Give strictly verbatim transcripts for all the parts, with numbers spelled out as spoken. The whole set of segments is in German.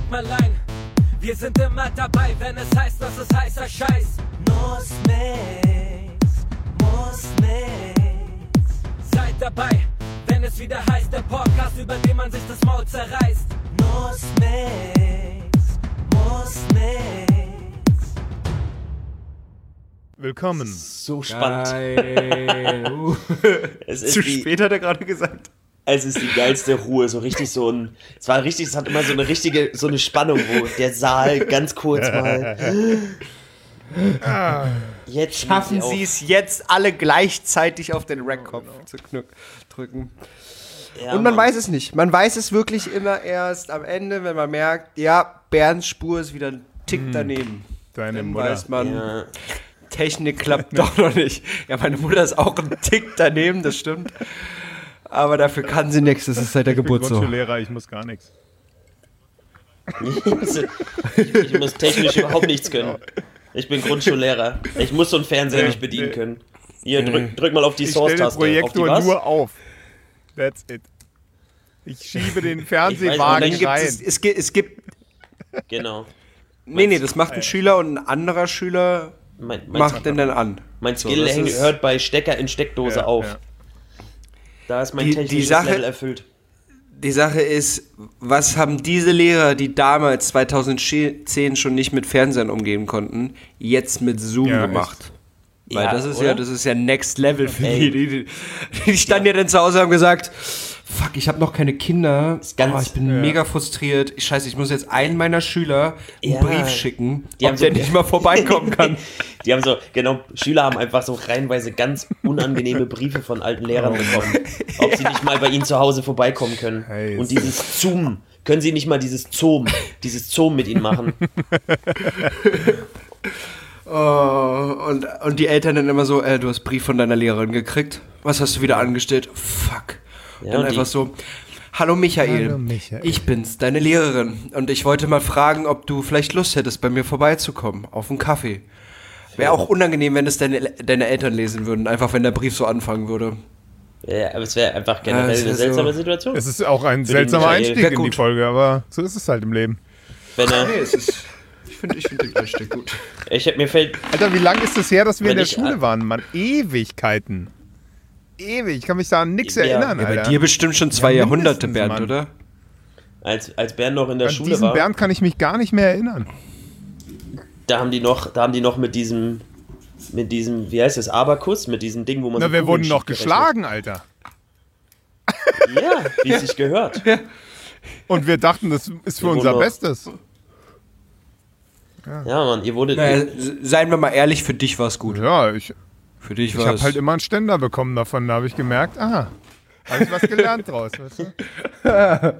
Häppmerlein. Wir sind immer dabei, wenn es heißt, dass es heißer Scheiß. Muss nix, muss nix. Seid dabei, wenn es wieder heißt, der Podcast, über den man sich das Maul zerreißt. Muss nix, muss nix. Willkommen. So spannend. uh. es ist Zu die, spät hat er gerade gesagt. Es ist die geilste Ruhe, so richtig so ein, es war richtig, es hat immer so eine richtige, so eine Spannung, wo der Saal ganz kurz mal, jetzt Schaffen Sie es jetzt alle gleichzeitig auf den Rackkopf zu knuck, drücken. Ja, Und man Mann. weiß es nicht. Man weiß es wirklich immer erst am Ende, wenn man merkt, ja, Bernds Spur ist wieder ein Tick daneben. Deine Dann Mutter. weiß man, Ja. Technik klappt doch noch nicht. Ja, meine Mutter ist auch ein Tick daneben, das stimmt. Aber dafür kann sie nichts, das ist seit der Ich bin Geburt so. Grundschullehrer, ich muss gar nichts. ich, ich muss technisch überhaupt nichts können. Ich bin Grundschullehrer. Ich muss so einen Fernseher Nee, nicht bedienen nee. können. Hier, drück, drück mal auf die Ich stelle den Source-Taste. Auf die Projektor was? nur auf. That's it. Ich schiebe den Ich Fernsehwagen weiß, Dann gibt rein. es, es, gibt, es gibt, Genau. nee, nee, das macht ein Schüler und ein anderer Schüler Mein, mein, macht den dann an. mein So, Skill das hängt- ist- hört bei Stecker in Steckdose Ja, auf. ja. Da ist mein Die- die technisches Sache- Level erfüllt. Die Sache ist, was haben diese Lehrer, die damals zweitausendzehn schon nicht mit Fernsehern umgehen konnten, jetzt mit Zoom Ja, gemacht? Weil Ja, das ist oder? ja, das ist ja Next Level für Ey. die. Die, die standen ja. dann zu Hause und haben gesagt, fuck, ich habe noch keine Kinder. ganz- oh, ich bin Ja. mega frustriert. Ich, scheiße, ich muss jetzt einen meiner Schüler einen Ja. Brief schicken, Die ob haben so- der nicht mal vorbeikommen kann. Die haben so, genau, Schüler haben einfach so reihenweise ganz unangenehme Briefe von alten Lehrern bekommen. Ob sie nicht mal bei ihnen zu Hause vorbeikommen können. Hey, Und dieses Zoom, können sie nicht mal dieses Zoom, dieses Zoom mit ihnen machen? Oh, und, und die Eltern dann immer so, äh, du hast Brief von deiner Lehrerin gekriegt. Was hast du wieder angestellt? Fuck. Ja, dann und einfach die- so, hallo Michael, Hallo Michael. ich bin's, deine Lehrerin. Und ich wollte mal fragen, ob du vielleicht Lust hättest, bei mir vorbeizukommen, auf einen Kaffee. Wäre auch unangenehm, wenn es deine, deine Eltern lesen würden, einfach wenn der Brief so anfangen würde. Ja, aber es wäre einfach Ja, generell es eine ist seltsame so- Situation. Es ist auch ein den seltsamer Michael. Einstieg Wär in die gut. Folge, aber so ist es halt im Leben. Wenn er, Nee, es ist, ich finde ich find den Einstieg gut. ich hab, mir fällt, Alter, wie lange ist es her, dass wir Wenn in der ich- Schule waren, Mann? Ewigkeiten. Ewig. Ich kann mich da an nichts Ja. erinnern, Ja, bei Alter. dir bestimmt schon zwei Ja, Jahrhunderte, mindestens, Bernd, Mann. oder? als, als Bernd noch in der An Schule diesen war, Bernd kann ich mich gar nicht mehr erinnern. da haben die noch, da haben die noch mit diesem, mit diesem, wie heißt das, Abakus, mit diesem Ding, wo man Na, so wir Kugeln wurden noch gerechnet. geschlagen, Alter. Ja, wie es sich gehört. Und wir dachten, das ist für Wir unser wurden noch- Bestes. Ja, Mann, ihr wurdet, Naja, seien wir mal ehrlich, für dich war es gut. Ja, ich, Für dich ich war habe es... halt immer einen Ständer bekommen davon. Da habe ich gemerkt, aha, habe ich was gelernt draus. Weißt du?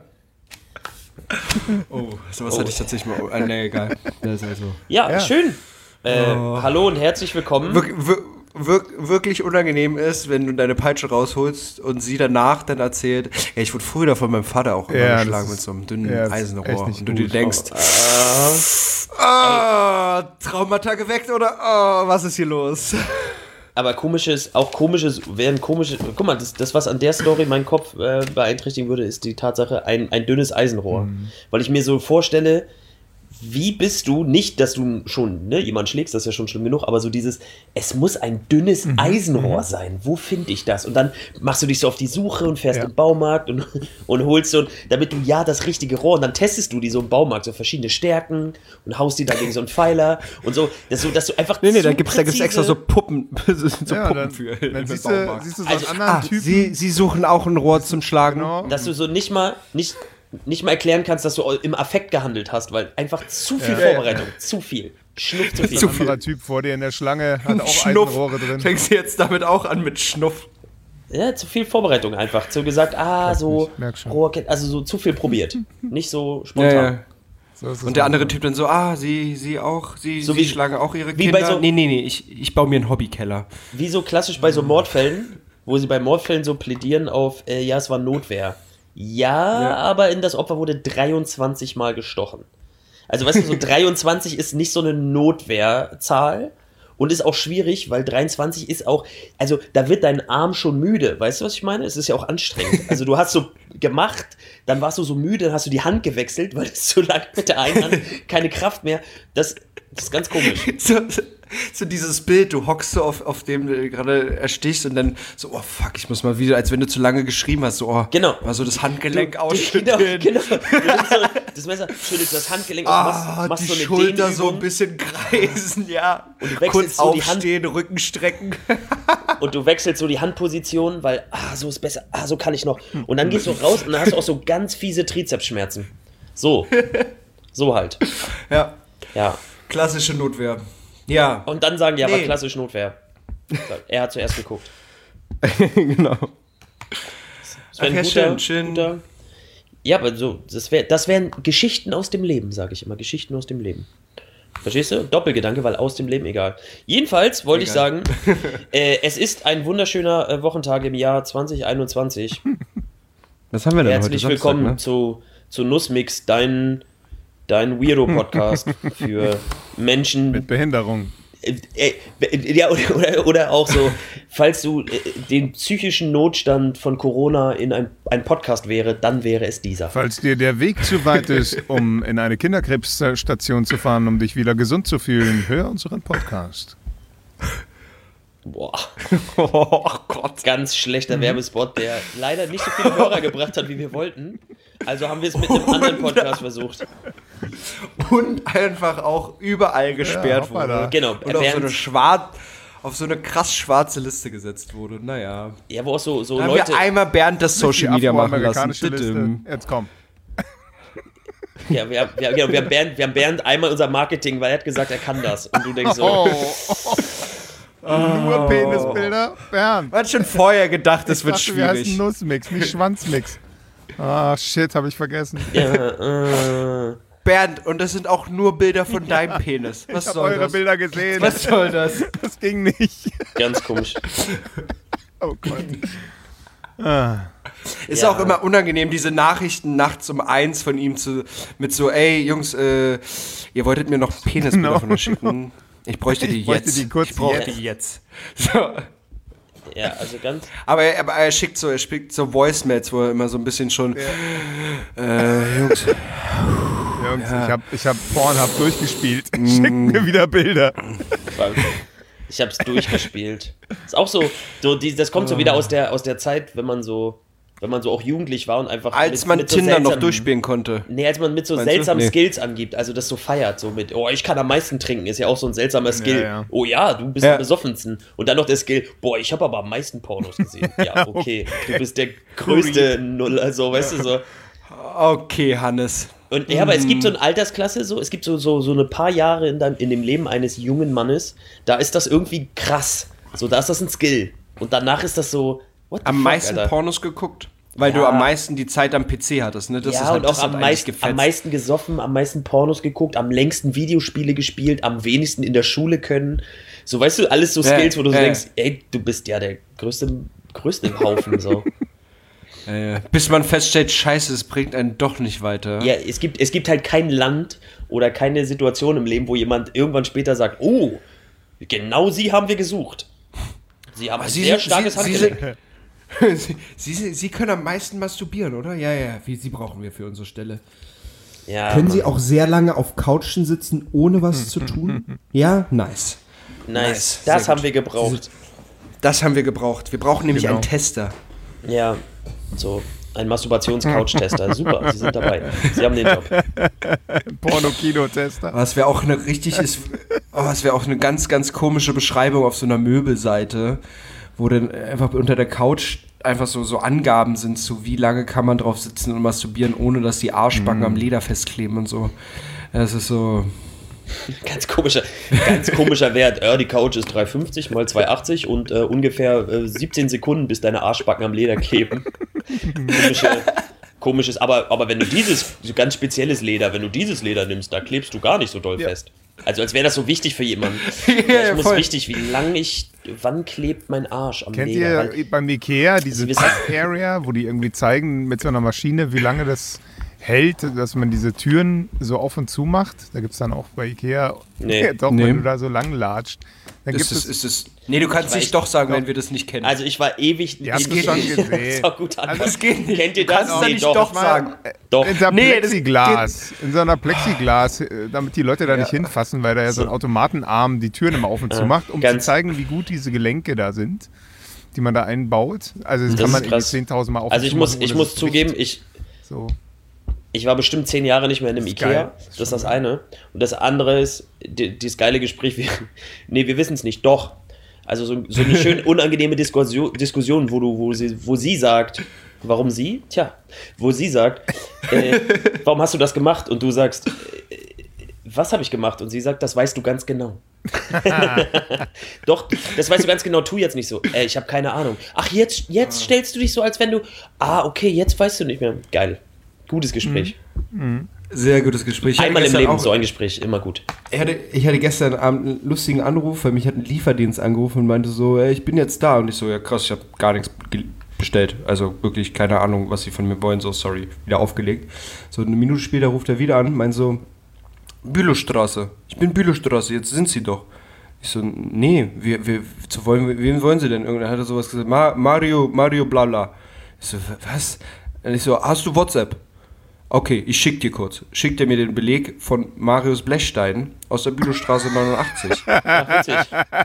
Oh, sowas hatte ich tatsächlich mal... Äh, nee, egal. Das ist also... ja, Ja. schön. Äh, Oh. Hallo und herzlich willkommen. Wir, wir, wir, wirklich unangenehm ist, wenn du deine Peitsche rausholst und sie danach dann erzählt, ja, ich wurde früher von meinem Vater auch immer Ja, das geschlagen ist- mit so einem dünnen ja, das ist Eisenrohr. echt nicht Und du dir gut. denkst, Äh, ah, Traumata geweckt oder oh, was ist hier los? Aber komisches, auch komisches, wären komische, guck mal, das, das was an der Story meinen Kopf äh, beeinträchtigen würde, ist die Tatsache, ein, ein dünnes Eisenrohr. Mhm. Weil ich mir so vorstelle, wie bist du, nicht, dass du schon ne, jemanden schlägst, das ist ja schon schlimm genug, aber so dieses, es muss ein dünnes Mhm. Eisenrohr sein. Wo finde ich das? Und dann machst du dich so auf die Suche und fährst Ja. im Baumarkt und, und holst so, damit du ja das richtige Rohr, und dann testest du die so im Baumarkt, so verschiedene Stärken und haust die dann gegen so einen Pfeiler und so, dass, so, dass du einfach Nee, nee, zu da gibt's, da gibt's extra so präzise- So Puppen, so Ja, Puppen dann, für dann im siehst, du, Baumarkt. siehst du so Also, einen anderen Ah, Typen. sie, sie suchen auch ein Rohr zum Schlagen. Genau. dass du so nicht mal, nicht, nicht mal erklären kannst, dass du im Affekt gehandelt hast, weil einfach zu viel Ja. Vorbereitung, zu viel. Schnuff zu viel. Ein anderer Typ vor dir in der Schlange hat auch Schnuff. Eisenrohre drin. Fängst du jetzt damit auch an mit Schnuff? Ja, zu viel Vorbereitung einfach. So gesagt, ah, Merk so, nicht, merk schon. Rohrkette, also so zu viel probiert. Nicht so Ja, spontan. ja. So ist es Und der andere manchmal. Typ dann so, ah, sie, sie auch, sie, So sie wie- schlagen auch ihre wie Kinder. bei so- nee, nee, nee, ich, ich baue mir einen Hobbykeller. Wie so klassisch bei so Mordfällen, wo sie bei Mordfällen so plädieren auf, äh, ja, es war Notwehr. Ja, Ja. aber in das Opfer wurde dreiundzwanzig Mal gestochen. Also weißt du, so dreiundzwanzig ist nicht so eine Notwehrzahl. Und ist auch schwierig, weil dreiundzwanzig ist auch, also da wird dein Arm schon müde. Weißt du, was ich meine? Es ist ja auch anstrengend. Also du hast so gemacht, dann warst du so müde, dann hast du die Hand gewechselt, weil es so lange mit der einen Hand keine Kraft mehr. Das, das ist ganz komisch. So, so dieses Bild, du hockst so auf, auf dem du gerade erstichst und dann so, oh fuck, ich muss mal wieder, als wenn du zu lange geschrieben hast, so, oh, genau. mal so das Handgelenk Du- ausschütteln. Genau, genau. Du nimmst so das Messer, schüttelst das Handgelenk aus, Ah, machst, machst die so eine Schulter so Dehnübung ein bisschen kreisen, ja. Und du wechselst Kurz so die Hand- aufstehen, Rücken strecken. und du wechselst so die Handposition, weil, ah, so ist besser, ah, so kann ich noch. Und dann gehst du raus und dann hast du auch so ganz fiese Trizepsschmerzen. So. So halt. Ja, Ja. klassische Notwehr. Ja. Und dann sagen, ja, aber Nee. klassisch Notwehr. Er hat zuerst geguckt. Genau. Das wär Ach ja, schön, schön. Guter, ja, aber so, das, wär, das wären Geschichten aus dem Leben, sage ich immer. Geschichten aus dem Leben. Verstehst du? Doppelgedanke, weil aus dem Leben egal. Jedenfalls wollte ich sagen, äh, es ist ein wunderschöner äh, Wochentag im Jahr zwanzig einundzwanzig. Was haben wir denn Herzlich heute? willkommen Samstag, ne? zu, zu Nussmix, dein, dein Weirdo-Podcast für Menschen, Mit Behinderung. Äh, äh, ja, oder, oder, oder auch so, falls du äh, den psychischen Notstand von Corona in ein, ein Podcast wäre, dann wäre es dieser. Falls dir der Weg zu weit ist, um in eine Kinderkrebsstation zu fahren, um dich wieder gesund zu fühlen, hör unseren Podcast. Boah, Oh Gott. ganz schlechter Werbespot, der leider nicht so viele Hörer gebracht hat, wie wir wollten. Also haben wir es mit einem anderen Podcast versucht. Und einfach auch überall gesperrt Ja, hoppala. wurde. Genau, Und auf so, während- eine schwarz, auf so eine krass schwarze Liste gesetzt wurde. Naja. Ja, wo auch so, so Da haben Leute... wir einmal Bernd das Social Media machen lassen. afroamerikanische Liste. Didim. Jetzt komm. Ja, wir, wir, wir, wir, haben Bernd, wir haben Bernd einmal unser Marketing, weil er hat gesagt, er kann das. Und du denkst so, Oh. Nur Penisbilder? Bernd. Man hat schon vorher gedacht, das Ich wird dachte, wir heißen schwierig. Nussmix, nicht Schwanzmix. Ah, shit, habe ich vergessen. ja, äh, Bernd, und das sind auch nur Bilder von deinem Penis. Was Ich habe soll eure das? Bilder gesehen. Was soll das? Das ging nicht. ganz komisch. Oh Gott. Ah. Ist Ja. auch immer unangenehm, diese Nachrichten nachts um eins von ihm zu mit so, ey Jungs, äh, ihr wolltet mir noch Penisbilder No, von mir schicken. Ich bräuchte die Ich bräuchte jetzt. die kurz ich brauche jetzt. die jetzt. So. Ja, also ganz... Aber, er, aber er schickt so, er schickt so Voicemails, wo er immer so ein bisschen schon, äh, Jungs, Jungs, ich habe ich hab Pornhub durchgespielt. Schickt mir wieder Bilder. Ich hab's durchgespielt. Ist auch so, so die, das kommt so wieder aus der, aus der Zeit, wenn man so, wenn man so auch jugendlich war und einfach als mit, man mit so Tinder noch seltsamen- durchspielen konnte. Nee, als man mit so Meinst du? seltsamen Nee. Skills angibt, also das so feiert, so mit, oh, ich kann am meisten trinken, ist ja auch so ein seltsamer Skill. ja. Oh ja, du bist Ja. am besoffensten. Und dann noch der Skill, boah, ich habe aber am meisten Pornos gesehen. Ja, okay, du bist der größte Nuller, so, weißt du, so. Okay, Hannes. Und ja, aber es gibt so eine Altersklasse, so, es gibt so, so, so eine paar Jahre in, deinem, in dem Leben eines jungen Mannes, da ist das irgendwie krass. So, da ist das ein Skill. Und danach ist das so, what the Am fuck, meisten Alter? Pornos geguckt? Weil Ja. du am meisten die Zeit am P C hattest, ne? Das Ja, ist halt, und das auch hat am, eigentlich meist, gefetzt. am meisten gesoffen, am meisten Pornos geguckt, am längsten Videospiele gespielt, am wenigsten in der Schule können. So, weißt du, alles so Ja, Skills, wo du so ja. denkst, ey, du bist ja der größte, größte im Haufen, so. Äh, bis man feststellt, scheiße, es bringt einen doch nicht weiter. Ja, es gibt, es gibt halt kein Land oder keine Situation im Leben, wo jemand irgendwann später sagt, oh, genau sie haben wir gesucht. Sie haben ein Sie sehr sind- starkes Sie- Sie Handgelenk. Sie, Sie, Sie können am meisten masturbieren, oder? Ja, ja, wie, Sie brauchen wir für unsere Stelle. Ja, Können Mann. Sie auch sehr lange auf Couchen sitzen, ohne was zu tun? Ja, nice. Nice, Nice, das sehr haben gut. wir gebraucht. Das haben wir gebraucht. Wir brauchen nämlich Genau. einen Tester. Ja, so ein Masturbations-Couch-Tester. Super, Sie sind dabei. Sie haben den Job. Porno-Kino-Tester. Aber es wäre auch eine richtig, ist, oh, es wäre auch eine ganz, ganz komische Beschreibung auf so einer Möbelseite, wo dann einfach unter der Couch einfach so, so Angaben sind, zu wie lange kann man drauf sitzen und masturbieren, ohne dass die Arschbacken am Leder festkleben und so. Das ist so. Ganz komischer, ganz komischer Wert. Ja, die Couch ist drei fünfzig mal zwei achtzig und äh, ungefähr äh, siebzehn Sekunden, bis deine Arschbacken am Leder kleben. Komische, komisches, aber, aber wenn du dieses so ganz spezielles Leder, wenn du dieses Leder nimmst, da klebst du gar nicht so doll fest. Also als wäre das so wichtig für jemanden. Ja, Ja, ja, ich muss voll. wichtig, wie lange ich, wann klebt mein Arsch am Kennt Leder? ihr Weil- beim Ikea diese Sie wissen- Test-Area, wo die irgendwie zeigen mit so einer Maschine, wie lange das hält, dass man diese Türen so auf und zu macht. Da gibt es dann auch bei Ikea, Nee. doch, Nee. wenn du da so lang latscht, dann Ist gibt es, es, ist es, nee, du kannst Ich nicht weiß- doch sagen, wenn wir das nicht kennen. Also ich war ewig... Die hast ich- du schon ich- gesehen. Das ist auch gut an. Also das geht nicht. Kennt ihr Du das? kannst da Nee, nicht doch. doch sagen. Doch. in so einem Nee, das Plexiglas, in so einer Plexiglas, äh, damit die Leute da nicht hinfassen, weil da ja so ein So. Automatenarm die Türen immer auf und zu Ja, macht, um zu ganz- zeigen, wie gut diese Gelenke da sind, die man da einbaut. Also das, Das kann man ist irgendwie krass. zehntausend Mal auf Also und ich zu muss, machen, ich ohne muss dass es zugeben, bricht. ich, So. ich war bestimmt zehn Jahre nicht mehr in einem Das ist Ikea. geil. Das ist das eine. Und das andere ist, die, dieses geile Gespräch, wir, nee, wir wissen es nicht, doch. Also so, so eine schön unangenehme Diskussion, Diskussion wo, du, wo, sie, wo sie sagt, warum sie? Tja, wo sie sagt, äh, warum hast du das gemacht? Und du sagst, äh, was habe ich gemacht? Und sie sagt, das weißt du ganz genau. Doch, das weißt du ganz genau, tu jetzt nicht so. Äh, ich habe keine Ahnung. Ach, jetzt, jetzt stellst du dich so, als wenn du, ah, okay, jetzt weißt du nicht mehr. Geil. Gutes Gespräch. Sehr gutes Gespräch. Ich hatte Einmal im gestern Leben auch- so ein Gespräch, immer gut. Ich hatte, ich hatte gestern Abend einen lustigen Anruf, weil mich hat ein Lieferdienst angerufen und meinte so, ey, ich bin jetzt da. Und ich so, ja krass, ich habe gar nichts ge- bestellt. Also wirklich keine Ahnung, was sie von mir wollen. So, sorry, wieder aufgelegt. So eine Minute später ruft er wieder an, meint so, Bülowstraße. Ich bin Bülowstraße, jetzt sind sie doch. Ich so, nee, wir, wir, zu wollen, wen wollen sie denn? Irgendwann hat er sowas gesagt, Ma, Mario, Mario Blala. Ich so, was? Und ich so, hast du WhatsApp? Okay, ich schick dir kurz. Schickt er mir den Beleg von Marius Blechstein aus der Bülowstraße neunundachtzig. Ach, witzig.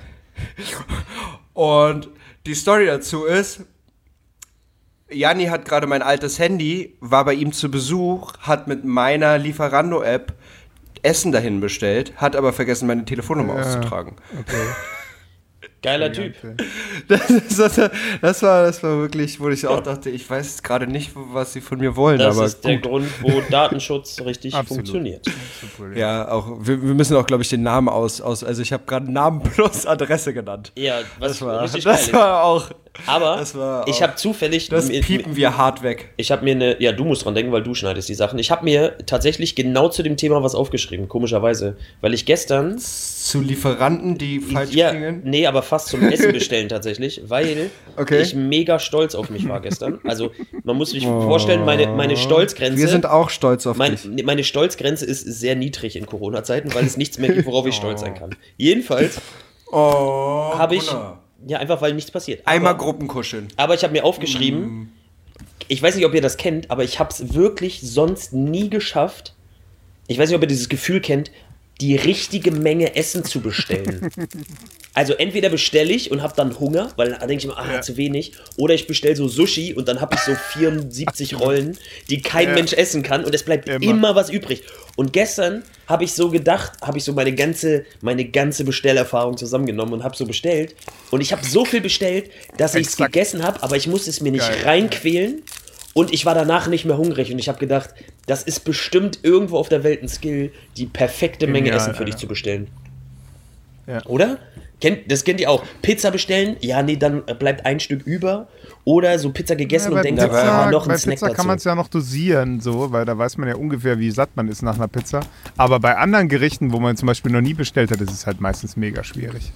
Und die Story dazu ist, Janni hat gerade mein altes Handy, war bei ihm zu Besuch, hat mit meiner Lieferando-App Essen dahin bestellt, hat aber vergessen, meine Telefonnummer Ja. auszutragen. Geiler Typ. Das, ist, das, war, das war wirklich, wo ich auch dachte, ich weiß gerade nicht, was sie von mir wollen, Das aber ist der gut. Grund, wo Datenschutz richtig Absolut. funktioniert. Super, Ja, auch, wir, wir müssen auch, glaube ich, den Namen aus, aus also ich habe gerade Namen plus Adresse genannt. Ja, was Das war, richtig das geil war auch, ist. Aber das war ich auch- habe zufällig... das mir- piepen wir hart weg. Ich habe mir eine, ja, du musst dran denken, weil du schneidest die Sachen. Ich habe mir tatsächlich genau zu dem Thema was aufgeschrieben, komischerweise. Weil ich gestern, Zu Lieferanten, die falsch ja, klingen. nee, aber fast zum Essen bestellen tatsächlich, weil Okay. ich mega stolz auf mich war gestern. Also, man muss sich vorstellen, meine, meine Stolzgrenze, Wir sind auch stolz auf mein, dich. nee, meine Stolzgrenze ist sehr niedrig in Corona-Zeiten, weil es nichts mehr gibt, worauf ich stolz sein kann. Jedenfalls Oh, habe ich, Gunnar. ja, einfach weil nichts passiert. Einmal Aber- Gruppenkuscheln. Aber ich habe mir aufgeschrieben, ich weiß nicht, ob ihr das kennt, aber ich habe es wirklich sonst nie geschafft. Ich weiß nicht, ob ihr dieses Gefühl kennt, die richtige Menge Essen zu bestellen. Also entweder bestelle ich und habe dann Hunger, weil dann denke ich mir, ah, zu wenig. Oder ich bestelle so Sushi und dann habe ich so vierundsiebzig Rollen, die kein Ja. Mensch essen kann und es bleibt Immer. immer. was übrig. Und gestern habe ich so gedacht, habe ich so meine ganze, meine ganze Bestellerfahrung zusammengenommen und habe so bestellt. Und ich habe so viel bestellt, dass ich es Exakt. gegessen habe, aber ich musste es mir nicht Geil. reinquälen. Und ich war danach nicht mehr hungrig und ich habe gedacht, das ist bestimmt irgendwo auf der Welt ein Skill, die perfekte Menge Genial, Essen für dich Alter. zu bestellen. Ja. Oder? Kennt, das kennt ihr auch. Pizza bestellen, ja, nee, dann bleibt ein Stück über. Oder so Pizza gegessen Ja, und bei denkt, Pizza, ah, noch bei ein Snack Pizza kann man es dazu. ja noch dosieren, so, weil da weiß man ja ungefähr, wie satt man ist nach einer Pizza. Aber bei anderen Gerichten, wo man zum Beispiel noch nie bestellt hat, ist es halt meistens mega schwierig.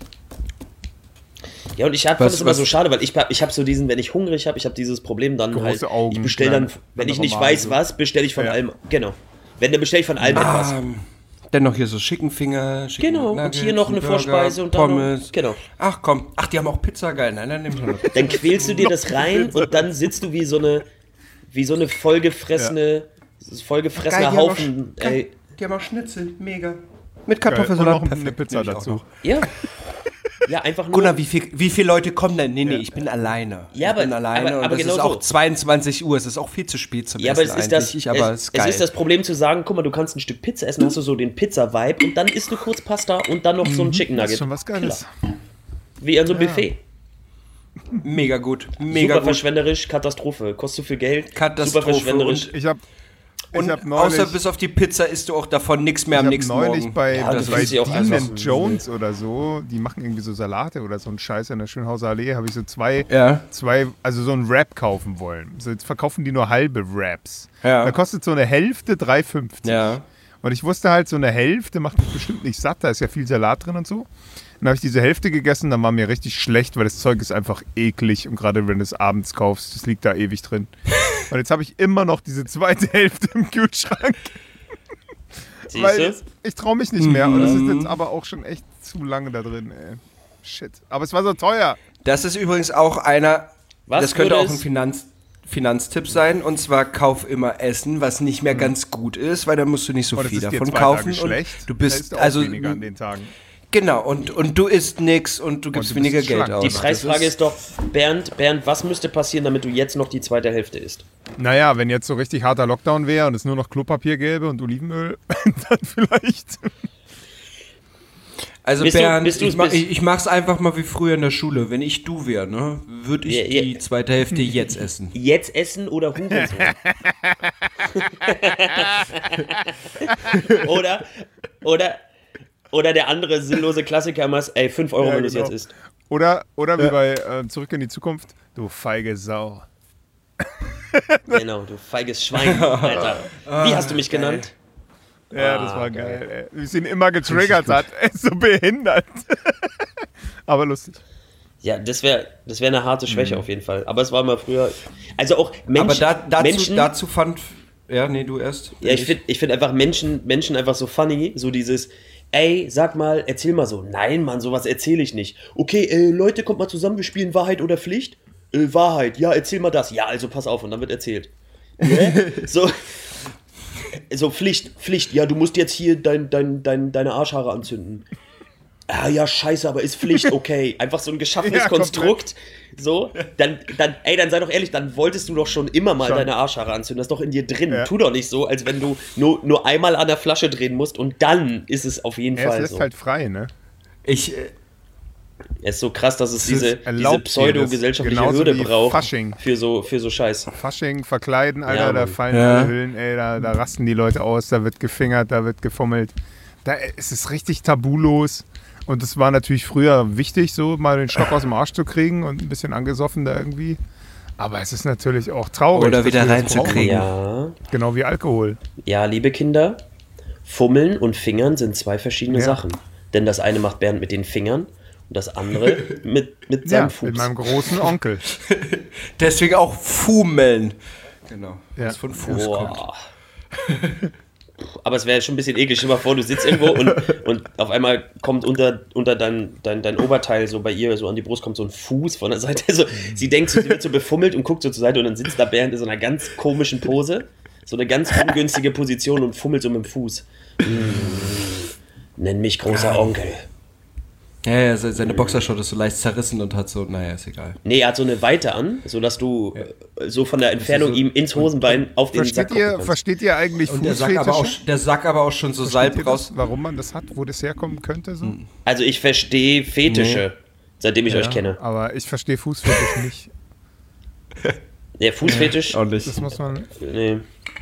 Ja, und ich hab- Was- fand es immer was- so schade, weil ich, hab- ich habe so diesen, wenn ich hungrig habe, ich habe dieses Problem dann Große halt, Augen, ich bestelle dann, kleine, wenn ich nicht normal weiß so. was, bestelle ich von Ja. allem, genau. Wenn, dann bestelle ich von allem etwas. Ähm, Dennoch hier so Schickenfinger, Chicken Genau, und Nuggets, hier noch eine ein Burger, Vorspeise und dann noch- Pommes. genau. Ach komm, ach, die haben auch Pizza, geil. Nein, nein, nimm ich noch. Dann quälst du dir das rein und dann sitzt du wie so eine, wie so eine vollgefressene, vollgefressener die haben auch Haufen. Sch- geil. Ey, Die haben auch Schnitzel, mega. Mit Geil. Kartoffelsalat. Und noch eine perfekt, Pizza nehm ich auch dazu. noch. ja. Ja, einfach nur. Gunnar, wie, viel, wie viele Leute kommen denn? Nee, nee, ich bin alleine. Ja, ich bin aber- alleine aber- und aber es genau ist auch so. zweiundzwanzig Uhr. Es ist auch viel zu spät zum Ja, aber es Essen ist, das, eigentlich, aber es, es ist es geil. ist das Problem zu sagen, guck mal, du kannst ein Stück Pizza essen, hast du so den Pizza-Vibe und dann isst du kurz Pasta und dann noch so ein Chicken Das Nugget. ist schon was Geiles. Wie an so einem Buffet. mega gut, mega Super gut. verschwenderisch, Katastrophe. Kostet zu viel Geld. Katastrophe Super verschwenderisch. Ich habe ich Und hab neulich, außer bis auf die Pizza isst du auch davon nichts mehr ich am hab nächsten neulich Morgen. bei, Ja, du bei fühlst dich auch Dean einfach and Jones oder so, die machen irgendwie so Salate oder so einen Scheiß in der Schönhauser Allee, habe ich so zwei, Ja. zwei, also so einen Wrap kaufen wollen. So, jetzt verkaufen die nur halbe Wraps. Ja. Da kostet so eine Hälfte drei fünfzig. Ja. Und ich wusste halt, so eine Hälfte macht mich bestimmt nicht satt, da ist ja viel Salat drin und so. Dann habe ich diese Hälfte gegessen, dann war mir richtig schlecht, weil das Zeug ist einfach eklig und gerade wenn du es abends kaufst, das liegt da ewig drin. Und jetzt habe ich immer noch diese zweite Hälfte im Kühlschrank. Weil Siehst jetzt, ich traue mich nicht mehr. Und das ist jetzt aber auch schon echt zu lange da drin, ey. Shit. Aber es war so teuer. Das ist übrigens auch einer, Was das könnte würde auch ein es- Finanz, Finanztipp sein. Und zwar kauf immer Essen, was nicht mehr ganz gut ist, weil dann musst du nicht so Und es viel ist dir davon zwei kaufen. Tage schlecht. Und du Da bist isst du auch also weniger an den Tagen. genau und, und du isst nix und du gibst du bist weniger Geld schlank. aus. Die Das Preisfrage ist doch, Bernd, Bernd, was müsste passieren, damit du jetzt noch die zweite Hälfte isst? Naja, wenn jetzt so richtig harter Lockdown wäre und es nur noch Klopapier gäbe und Olivenöl, dann vielleicht. Also Bist du- Bernd, bist du- ich, mach, bist- ich, ich mach's einfach mal wie früher in der Schule. Wenn ich du wäre, ne, würde ich Ja, ja. die zweite Hälfte jetzt essen. Jetzt essen oder Hurensohn? oder, oder, oder der andere sinnlose Klassiker immer ist, ey, fünf Euro, Ja, wenn du es genau. jetzt isst. Oder, oder wie bei äh, Zurück in die Zukunft, du feige Sau. Genau, du feiges Schwein, Alter. Wie hast du mich genannt? Ja, das Ah, war geil. geil, ey. Wie es ihn immer getriggert hat. Er ist so behindert. Aber lustig. Ja, das wäre das wär eine harte Schwäche auf jeden Fall. Aber es war mal früher. Also auch Menschen. Aber da, dazu, Menschen, dazu fand... Ja, nee, du erst. ja, ich finde ich find einfach Menschen, Menschen einfach so funny. So dieses, ey, sag mal, erzähl mal so. Nein, Mann, sowas erzähle ich nicht. Okay, äh, Leute, kommt mal zusammen, wir spielen Wahrheit oder Pflicht. Äh, Wahrheit, ja, erzähl mal das. Ja, also pass auf, und dann wird erzählt. Ne? so. So, Pflicht, Pflicht. Ja, du musst jetzt hier dein, dein, dein, deine Arschhaare anzünden. Ah ja, scheiße, aber ist Pflicht, okay. Einfach so ein geschaffenes Ja, Konstrukt. So, dann, dann, ey, dann sei doch ehrlich, dann wolltest du doch schon immer mal Schon. deine Arschhaare anzünden. Das ist doch in dir drin. Ja. Tu doch nicht so, als wenn du nur, nur einmal an der Flasche drehen musst und dann ist es auf jeden Er es Fall lässt so. halt frei, ne? Ich... äh, Es ist so krass, dass es Es diese, ist diese erlaubt hier, pseudo-gesellschaftliche das genauso Hürde wie braucht Fasching. für so, für so Scheiß. Fasching, verkleiden, Alter, Ja, da Mann. fallen Ja. alle Hüllen, ey, da, da rasten die Leute aus, da wird gefingert, da wird gefummelt. Da ist es richtig tabulos. Und es war natürlich früher wichtig, so mal den Stock aus dem Arsch zu kriegen und ein bisschen angesoffen da irgendwie. Aber es ist natürlich auch traurig. Oder dass wieder wir das reinzukriegen. brauchen. Ja, Genau wie Alkohol. ja, liebe Kinder, Fummeln und Fingern sind zwei verschiedene Ja. Sachen. Denn das eine macht Bernd mit den Fingern und das andere mit, mit seinem Ja, Fuß. mit meinem großen Onkel. Deswegen auch Fumeln. Genau. Ja. Was von Fuß kommt. Boah. Aber es wäre schon ein bisschen eklig. Stell dir mal vor, du sitzt irgendwo und, und auf einmal kommt unter, unter dein, dein, dein Oberteil so bei ihr, so an die Brust, kommt so ein Fuß von der Seite. So, sie denkt, so, sie wird so befummelt und guckt so zur Seite und dann sitzt da Bernd in so einer ganz komischen Pose. So eine ganz ungünstige Position und fummelt so mit dem Fuß. Hm. Nenn mich großer Onkel. Ja, ja, se- seine Boxershort ist so leicht zerrissen und hat so, naja, ist egal. Nee, er hat so eine Weite an, sodass du äh, so von der Entfernung so- ihm ins Hosenbein auf den Sack Versteht gucken ihr, kannst. versteht ihr eigentlich Und der Sack, aber auch, Fußfetische? der Sack aber auch schon so Versteht ihr Salb raus. das, warum man das hat, wo das herkommen könnte? So? Also ich verstehe Fetische, seitdem ich euch kenne. Aber ich verstehe Fußfetisch nicht. Der Fußfetisch, Auch nicht. Das muss man. nee.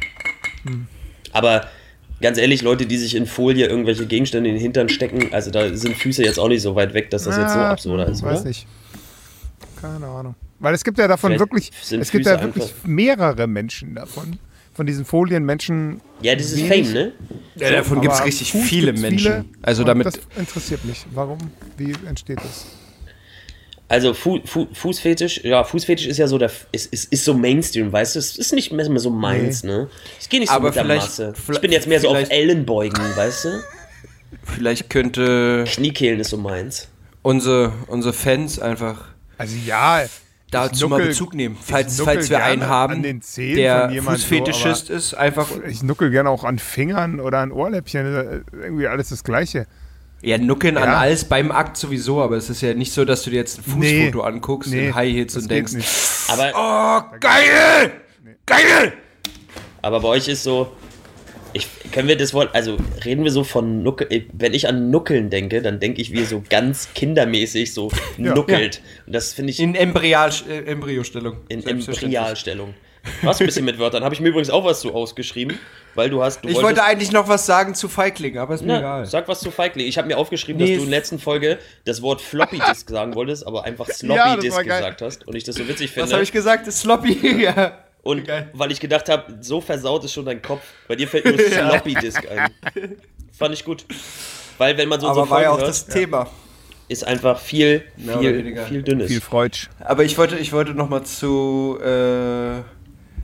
Aber ganz ehrlich, Leute, die sich in Folie irgendwelche Gegenstände in den Hintern stecken, also da sind Füße jetzt auch nicht so weit weg, dass das jetzt so Ah, absurd ist, weiß oder? nicht. Keine Ahnung. Weil es gibt ja davon Vielleicht wirklich, sind es gibt Füße ja wirklich einfach- mehrere Menschen davon. Von diesen Folienmenschen. Ja, das ist wenig. Fame, ne? Ja, davon gibt es Aber richtig Fuß viele gibt's Menschen. viele Also und damit. Das interessiert mich. Warum? Wie entsteht das? Also Fu Fu Fußfetisch, ja, Fußfetisch ist ja so der, ist, ist, ist so Mainstream, weißt du? Es ist nicht mehr so meins, ne? Ich gehe nicht so Aber mit der vielleicht- Masse. Ich vielleicht- bin jetzt mehr so auf vielleicht- Ellenbeugen, weißt du? Vielleicht könnte Kniekehlen ist so meins. unsere, unsere Fans einfach Also ja. dazu ich mal nuckel- Bezug nehmen. ich Falls, nuckel falls wir gerne einen haben, an den Zehen der von jemand Fußfetischist ist, einfach. So, aber ich nuckel gerne auch an Fingern oder an Ohrläppchen. Irgendwie alles das Gleiche. Ja, nuckeln an Ja. alles beim Akt sowieso, aber es ist ja nicht so, dass du dir jetzt ein Fußfoto anguckst nee, in High Heels das und geht denkst, nicht. Aber, oh, geil! Geil! aber bei euch ist so, ich, können wir das Wort, also reden wir so von Nuckeln, wenn ich an Nuckeln denke, dann denke ich, wie ihr so ganz kindermäßig so Ja. nuckelt. Und das finde ich In Embryal, äh, Embryostellung. in Selbstverständlich. Embryalstellung. Was ein bisschen mit Wörtern. Habe ich mir übrigens auch was zu ausgeschrieben, weil du hast, du Ich wolltest, wollte eigentlich noch was sagen zu Feigling, aber ist mir Na, egal. sag was zu Feigling. Ich habe mir aufgeschrieben, Nee, dass du in es- der letzten Folge das Wort Floppy Disk sagen wolltest, aber einfach Sloppy Ja, das Disk war geil. gesagt hast und ich das so witzig Was finde. habe ich gesagt? Das Sloppy. Ja. Und Geil. weil ich gedacht habe, so versaut ist schon dein Kopf. Bei dir fällt nur Sloppy Disk ein. Fand ich gut. Weil wenn man so Aber so war ja Folgen auch hört, das Thema. ist einfach viel, Mehr oder viel, weniger. viel dünnes. Viel Freudsch. Aber ich wollte, ich wollte noch mal zu, äh,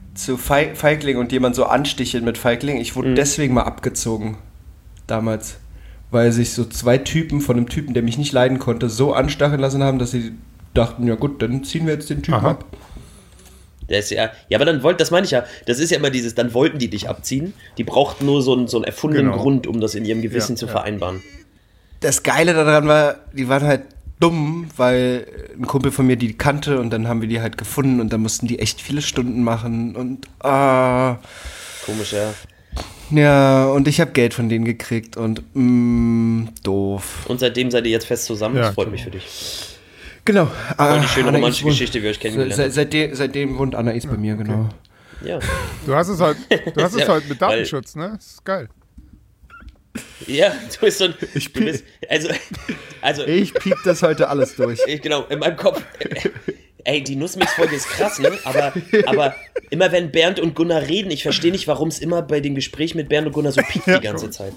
zu Feig- Feigling und jemand so ansticheln mit Feigling. Ich wurde Mhm. deswegen mal abgezogen. Damals. Weil sich so zwei Typen von einem Typen, der mich nicht leiden konnte, so anstacheln lassen haben, dass sie dachten, ja gut, dann ziehen wir jetzt den Typen Aha. ab. Der ist ja, ja, aber dann wollt, das meine ich ja, das ist ja immer dieses, dann wollten die dich abziehen. Die brauchten nur so einen, so einen erfundenen Genau. Grund, um das in ihrem Gewissen Ja, zu ja. vereinbaren. Das Geile daran war, die waren halt dumm, weil ein Kumpel von mir die kannte und dann haben wir die halt gefunden und dann mussten die echt viele Stunden machen und ah, Komisch, ja. ja, und ich habe Geld von denen gekriegt und mm, doof. Und seitdem seid ihr jetzt fest zusammen, Ja, das freut genau. mich für dich. Genau. Voll die schöne Anna romantische Is wohnt- Geschichte, wie ihr euch kennengelernt Se- habt. Seitdem, seitdem wohnt Anna Is bei mir, genau. Ja. Du hast es halt, du hast es Ja, halt mit weil- Datenschutz, ne? Das ist geil. Ja, du bist so ein, du bist, also, also, Ich piep das heute alles durch. ich, genau, in meinem Kopf, ey, die Nussmix-Folge ist krass, ne, aber, aber immer wenn Bernd und Gunnar reden, ich verstehe nicht, warum es immer bei dem Gespräch mit Bernd und Gunnar so piept die ganze Zeit.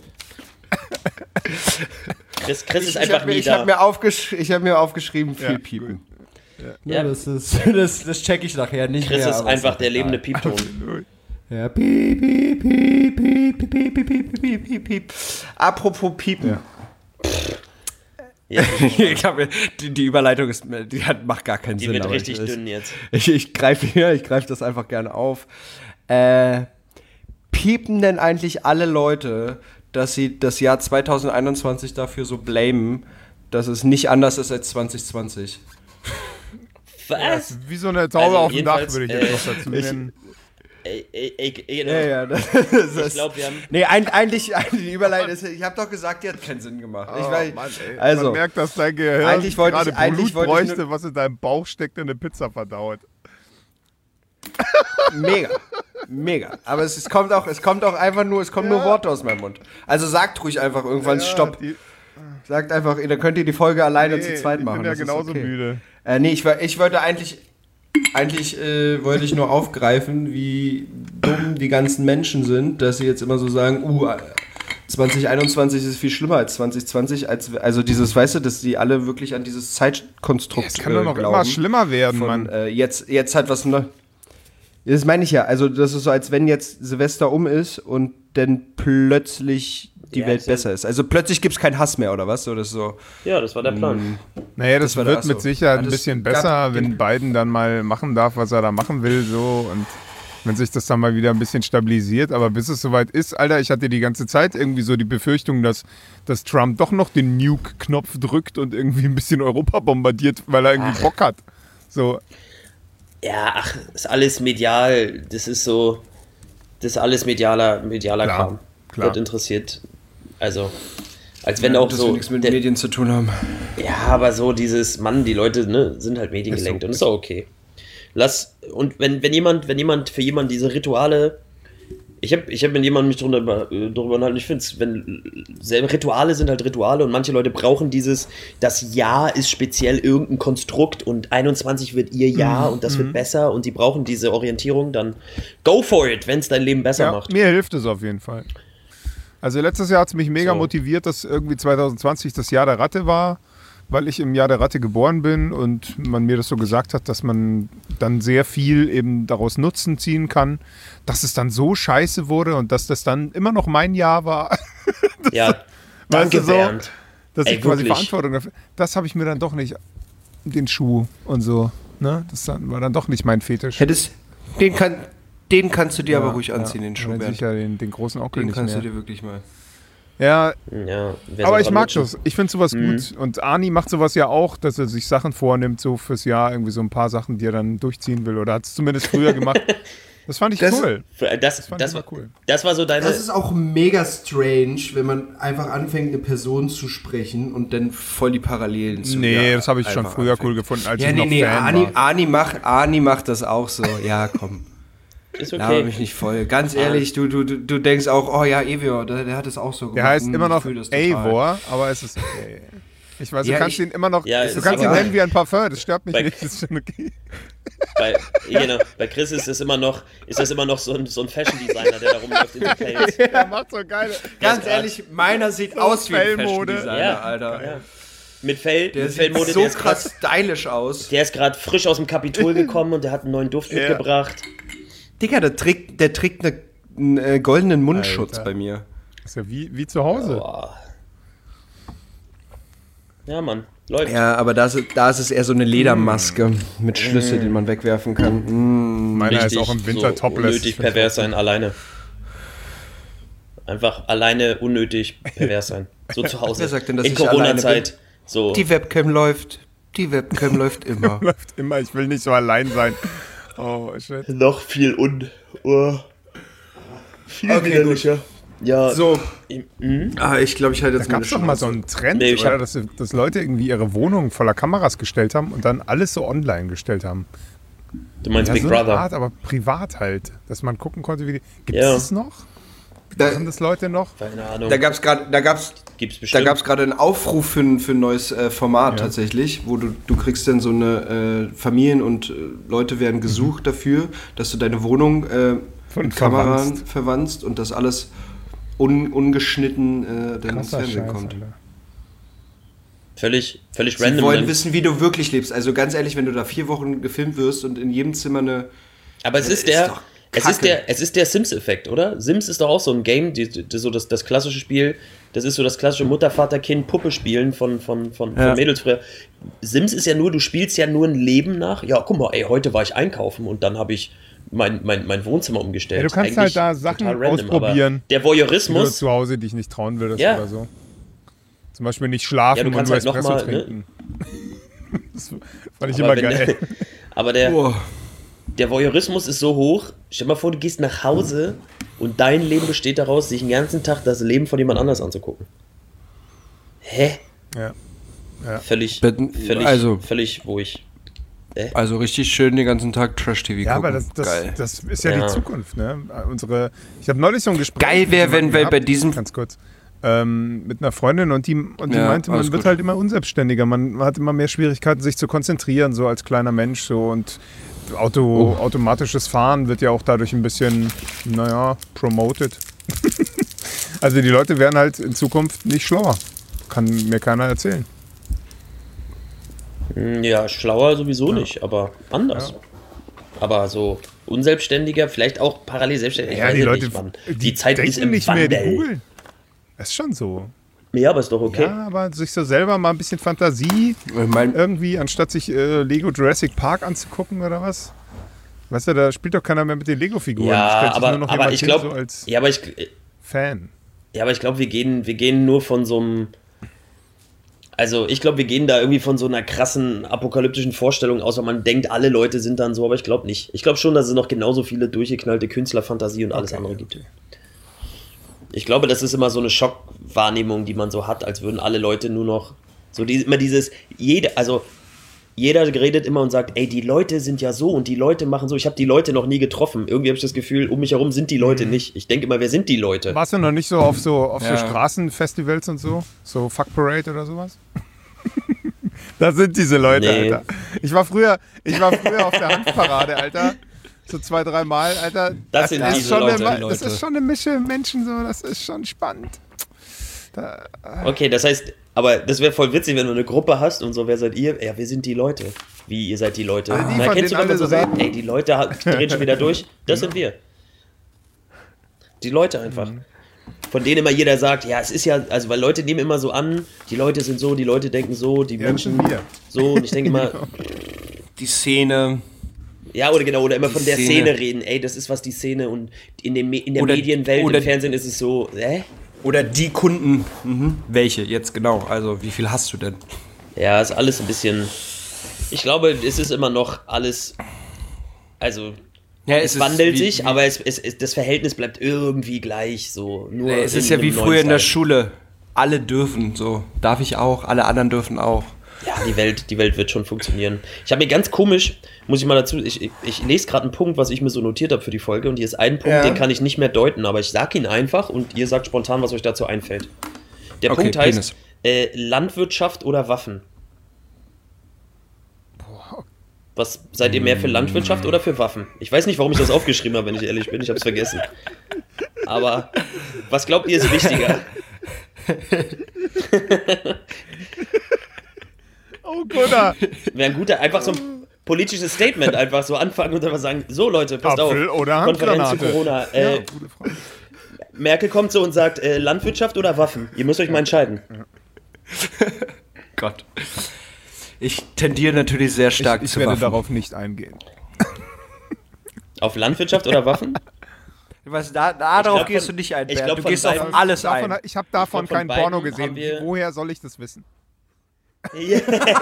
Chris, Chris ist Ich einfach habe mir, nie ich da. hab mir, aufgesch ich hab mir aufgeschrieben, viel Ja, piepen. Ja. Ja, das, ist, das, das check ich nachher nicht Chris mehr. ist aber einfach ist der egal. lebende Piepton. Ja, piep, piep, piep, piep, piep, piep, piep, piep, piep, piep. Apropos piepen. Ja. Ja, ich hab, mir- die, die Überleitung ist, die hat, macht gar keinen die Sinn. wird aber richtig ich, dünn jetzt. Ich, ich greife hier, ich greife das einfach gerne auf. Äh, piepen denn eigentlich alle Leute, dass sie das Jahr zwanzig einundzwanzig dafür so blamen, dass es nicht anders ist als zwanzig zwanzig? Das Was? ist wie so eine Taube Also auf dem Dach, jedenfalls, würde ich jetzt äh, noch dazu ich- nennen. Ey, ey, ey, ey, genau. Ja, ja. Das, das, Ich glaube, wir haben. nee, ein, eigentlich, eigentlich die Überleitung ist, ich habe doch gesagt, die hat keinen Sinn gemacht. ich Oh, weiß, Mann, ey. also, Man merkt, dass dein Gehirn eigentlich wollte ich- gerade eigentlich Blut wollte ich bräuchte, was in deinem Bauch steckt und eine Pizza verdaut. mega, mega. Aber es, es kommt auch, es kommt auch einfach nur, es kommen nur Worte aus meinem Mund. Also sagt ruhig einfach irgendwann Ja, Stopp. die- Sagt einfach, dann könnt ihr die Folge alleine Nee, zu zweit ich machen. bin ja das ist genauso okay. müde. Äh, nee, ich, war- ich wollte eigentlich, eigentlich äh, wollte ich nur aufgreifen, wie dumm die ganzen Menschen sind, dass sie jetzt immer so sagen, uh, zwanzig einundzwanzig ist viel schlimmer als zwanzig zwanzig, als, also dieses, weißt du, dass die alle wirklich an dieses Zeitkonstrukt Es kann doch äh, noch glauben. immer schlimmer werden, Von, Mann. äh, jetzt, jetzt hat was neu. Das meine ich ja. Also, das ist so, als wenn jetzt Silvester um ist und dann plötzlich die Ja, Welt so- besser ist. Also plötzlich gibt es keinen Hass mehr, oder was? So, das ist so. Ja, das war der Plan. Naja, das, das war der wird mit Asso. Sicherheit Ah, ein das bisschen gab- besser, wenn Biden dann mal machen darf, was er da machen will, so, und wenn sich das dann mal wieder ein bisschen stabilisiert. Aber bis es soweit ist, Alter, ich hatte die ganze Zeit irgendwie so die Befürchtung, dass, dass Trump doch noch den Nuke-Knopf drückt und irgendwie ein bisschen Europa bombardiert, weil er irgendwie Bock hat. So, Ja, ach, ist alles medial. Das ist so. Das ist alles medialer, medialer Klar, Kram. klar. Das interessiert. Also. Als wenn auch dass so. wir nichts mit der- Medien zu tun haben. Ja, aber so dieses, Mann, die Leute, ne, sind halt mediengelenkt Ist so. und ist auch okay. Lass, und wenn, wenn jemand, wenn jemand, für jemanden diese Rituale, ich habe ich hab mit jemandem mich drunter, über- äh, drüber unterhalten, ich finde es, wenn, selbe Rituale sind halt Rituale und manche Leute brauchen dieses, das Jahr ist speziell irgendein Konstrukt und einundzwanzig wird ihr Jahr und das wird besser und die brauchen diese Orientierung, dann go for it, wenn es dein Leben besser ja, macht. mir hilft es auf jeden Fall. Also letztes Jahr hat es mich mega So. motiviert, dass irgendwie zwanzig zwanzig das Jahr der Ratte war, weil ich im Jahr der Ratte geboren bin und man mir das so gesagt hat, dass man dann sehr viel eben daraus Nutzen ziehen kann, dass es dann so scheiße wurde und dass das dann immer noch mein Jahr war, Ja, Weißt danke, du so? Bernd. dass Ey, ich quasi wirklich. Verantwortung dafür, das habe ich mir dann doch nicht, den Schuh und so, ne, das dann, war dann doch nicht mein Fetisch. Hättest, den, kann, den kannst du dir aber Ja, ruhig anziehen, ja, den Schuh, dann Bernd. sicher den, den großen Onkel Den nicht kannst mehr. du dir wirklich mal. Ja, Ja, wer aber soll ich dran mag lutschen? das. Ich finde sowas Mhm. gut. Und Arni macht sowas ja auch, dass er sich Sachen vornimmt, so fürs Jahr, irgendwie so ein paar Sachen, die er dann durchziehen will. Oder hat es zumindest früher gemacht. Das fand ich Das- cool. Das, das, fand das, ich war, immer cool. das war so deine. Das ist auch mega strange, wenn man einfach anfängt, eine Person zu sprechen und dann Voll die Parallelen zu. Nee, ja, das habe ich schon einfach früher anfängt. cool gefunden, als Ja, ich nee, noch nee, Fan Arni, war. Arni, macht, Arni macht das auch so. Ja, komm. ist Laber okay. mich nicht voll. Ganz ehrlich, du, du, du du denkst auch, oh ja, Evio, der, der hat es auch so gemacht. Der heißt Hm, immer ich noch fühl das total. Eivor, aber es ist okay. Ich weiß, Ja, du kannst ich- ihn immer noch, Ja, du es ist kannst ihn egal. nennen wie ein Parfum, das stört mich Bei- nicht, das ist schon okay. Bei, genau, bei Chris ist das immer noch, ist das immer noch so ein, so ein Fashion-Designer, der da rumläuft in den Pelz. Er macht so geile. Ganz Ja, ehrlich, meiner sieht aus wie ein Fellmode. Fashion-Designer, Ja, Alter. ja. Mit Fell, Der mit sieht Fellmode, so der ist krass grad- stylisch aus. Der ist gerade frisch aus dem Kapitol gekommen und der hat einen neuen Duft Ja. mitgebracht. Digga, der trägt, der trägt eine, einen äh, goldenen Mundschutz Alter. bei mir. Ist ja wie, wie zu Hause. Boah. Ja, Mann, läuft. Ja, aber da ist, da ist es eher so eine Ledermaske mit Schlüssel, den man wegwerfen kann. Mm. Meiner Richtig, ist auch im Winter so topless. unnötig pervers sein, alleine. Einfach alleine unnötig pervers sein. So zu Hause. Wer sagt denn, dass in ich alleine Corona-Zeit. So. Die Webcam läuft. Die Webcam läuft immer. Läuft immer, ich will nicht so allein sein. Oh, shit. Noch viel un... Oh. Viel Okay, widerlicher. Ja. So, Mhm. ah, ich glaube, ich halte jetzt Da gab meine es doch mal so Schnauze. einen Trend, Nee, ich oder? hab- Dass, dass Leute irgendwie ihre Wohnungen voller Kameras gestellt haben und dann alles so online gestellt haben. Du meinst Ja, Big so eine Brother. Art, aber privat halt. Dass man gucken konnte, wie die... Gibt Ja. es das noch? Da, Haben das Leute noch? Keine Ahnung. da gab es gerade, da gab's, Gibt's da bestimmt. gab's gerade einen Aufruf für ein, für ein neues äh, Format Ja. tatsächlich, wo du, du kriegst dann so eine äh, Familien und äh, Leute werden gesucht dafür, dass du deine Wohnung äh, Von mit Kameran verwandst. verwandst und das alles un, ungeschnitten äh, dann ins Krasser Fernsehen Scheiß, kommt. Alter. Völlig, völlig Sie random. wollen dann. wissen, wie du wirklich lebst. Also ganz ehrlich, wenn du da vier Wochen gefilmt wirst und in jedem Zimmer eine... Aber es Das ist ist der, doch es Kacke. ist der, es ist der Sims-Effekt, oder? Sims ist doch auch so ein Game, die, die, so das, das klassische Spiel. Das ist so das klassische Mutter-Vater-Kind-Puppe-Spielen von, von, von, Ja. von Mädels früher. Sims ist ja nur, du spielst ja nur ein Leben nach. Ja, guck mal, ey, heute war ich einkaufen und dann habe ich mein, mein, mein Wohnzimmer umgestellt. Ja, du kannst Eigentlich halt da Sachen total random, ausprobieren. aber der Wie du Voyeurismus, zu Hause dich nicht trauen würdest Ja. oder so. Zum Beispiel nicht schlafen Ja, du und kannst nur halt noch Espresso mal, ne? trinken. Das fand ich aber, immer wenn, geil. aber der, Oh. der Voyeurismus ist so hoch. Stell dir mal vor, du gehst nach Hause und dein Leben besteht daraus, sich den ganzen Tag das Leben von jemand anders anzugucken. Hä? Ja. Völlig, Betten- völlig, also- völlig ruhig. Also richtig schön den ganzen Tag Trash-T V Ja, gucken. aber das, das, Geil. das ist ja, Ja. die Zukunft, ne? Unsere, ich habe neulich so ein Gespräch. Geil mit wäre, wenn jemandem wir bei gehabt, diesem- Ganz kurz. Ähm, mit einer Freundin und die, und die Ja, meinte, man alles wird gut. halt immer unselbstständiger. Man hat immer mehr Schwierigkeiten, sich zu konzentrieren, so als kleiner Mensch. So und Auto, Oh. automatisches Fahren wird ja auch dadurch ein bisschen, naja, promoted. Also die Leute werden halt in Zukunft nicht schlauer. Kann mir keiner erzählen. Hm, Ja, schlauer sowieso nicht, aber anders. Ja. Aber so unselbstständiger, vielleicht auch parallel selbstständig. Ich weiß es nicht, Mann. Die, Zeit denken ist im nicht mehr, die Wandel. googeln. Das ist schon so. Ja, aber ist doch okay. Ja, aber sich so selber mal ein bisschen Fantasie Ich mein, irgendwie, anstatt sich äh, Lego Jurassic Park anzugucken oder was? Weißt du, da spielt doch keiner mehr mit den Lego-Figuren. Ja, Da stellt sich aber, nur noch aber jemand ich hin, glaube, so als ja, aber ich, Fan. ja, aber ich glaube, wir gehen, wir gehen nur von so einem, also ich glaube, wir gehen da irgendwie von so einer krassen apokalyptischen Vorstellung aus, weil man denkt, alle Leute sind dann so, aber ich glaube nicht. Ich glaube schon, dass es noch genauso viele durchgeknallte Künstlerfantasie und alles Okay, andere okay. gibt. Ich glaube, das ist immer so eine Schockwahrnehmung, die man so hat, als würden alle Leute nur noch so die, immer dieses, jede, also jeder redet immer und sagt, ey, die Leute sind ja so und die Leute machen so. Ich habe die Leute noch nie getroffen. Irgendwie habe ich das Gefühl, um mich herum sind die Leute nicht. Ich denke immer, wer sind die Leute? Warst du noch nicht so auf so, auf Ja. so Straßenfestivals und so? So Fuck Parade oder sowas? Da sind diese Leute, Nee. Alter. Ich war früher, ich war früher auf der Hanfparade, Alter. So zwei, drei Mal, Alter. Das sind ist diese schon Leute, eine, die Das ist schon eine Mische Menschen, so, das ist schon spannend. Da, Okay, das heißt, aber das wäre voll witzig, wenn du eine Gruppe hast und so, wer seid ihr? Ja, wir sind die Leute. Wie, ihr seid die Leute? Ah, die, Na, von kennst du, denen wenn man so alle so sagt, ey, die Leute ha- drehen schon wieder durch? Das sind wir. Die Leute einfach. Mhm. Von denen immer jeder sagt, ja, es ist ja, also weil Leute nehmen immer so an, die Leute sind so, die Leute denken so, die Ja, das Menschen sind wir. so und ich denke immer, die Szene. ja, oder genau, oder immer Die von der Szene. Szene reden, ey, das ist was die Szene und in, dem, Me- in der Oder- Medienwelt, oder- im Fernsehen ist es so, hä? Oder die Kunden. Mhm. Welche jetzt genau? Also wie viel hast du denn? Ja, ist alles ein bisschen. Ich glaube, es ist immer noch alles. Also, Ja, es, ist wandelt wie- sich, wie- aber es, es, es, das Verhältnis bleibt irgendwie gleich. So. Nur Ja, es ist in ja wie einem neuen früher in der Style. Schule. Alle dürfen so. Darf ich auch, alle anderen dürfen auch. Ja, die Welt, die Welt wird schon funktionieren. Ich habe mir ganz komisch, muss ich mal dazu, ich, ich, ich lese gerade einen Punkt, was ich mir so notiert habe für die Folge und hier ist ein Punkt, Ja. den kann ich nicht mehr deuten, aber ich sage ihn einfach und ihr sagt spontan, was euch dazu einfällt. Der Okay, Punkt heißt Penis. äh, Landwirtschaft oder Waffen. Was seid ihr mehr für Landwirtschaft oder für Waffen? Ich weiß nicht, warum ich das aufgeschrieben habe, wenn ich ehrlich bin. Ich habe es vergessen. Aber was glaubt ihr ist wichtiger? oh, Gunnar. Wäre ein guter, einfach so ein politisches Statement einfach so anfangen und einfach sagen, so Leute, passt Apfel auf, oder Konferenz zu Handgranate? Corona. Äh, Ja, gute Frage. Merkel kommt so und sagt, äh, Landwirtschaft oder Waffen? Ihr müsst euch mal entscheiden. Gott. Ich tendiere natürlich sehr stark Ich, ich zu werde Waffen. darauf nicht eingehen. Auf Landwirtschaft oder Waffen? Was, da, da darauf glaub, gehst von- du nicht ein, ich Bernd. glaub, Du von gehst auf beiden- alles Davon, ein. ich habe davon Ich glaub, von kein Porno beiden gesehen. haben wir- Woher soll ich das wissen? Ja.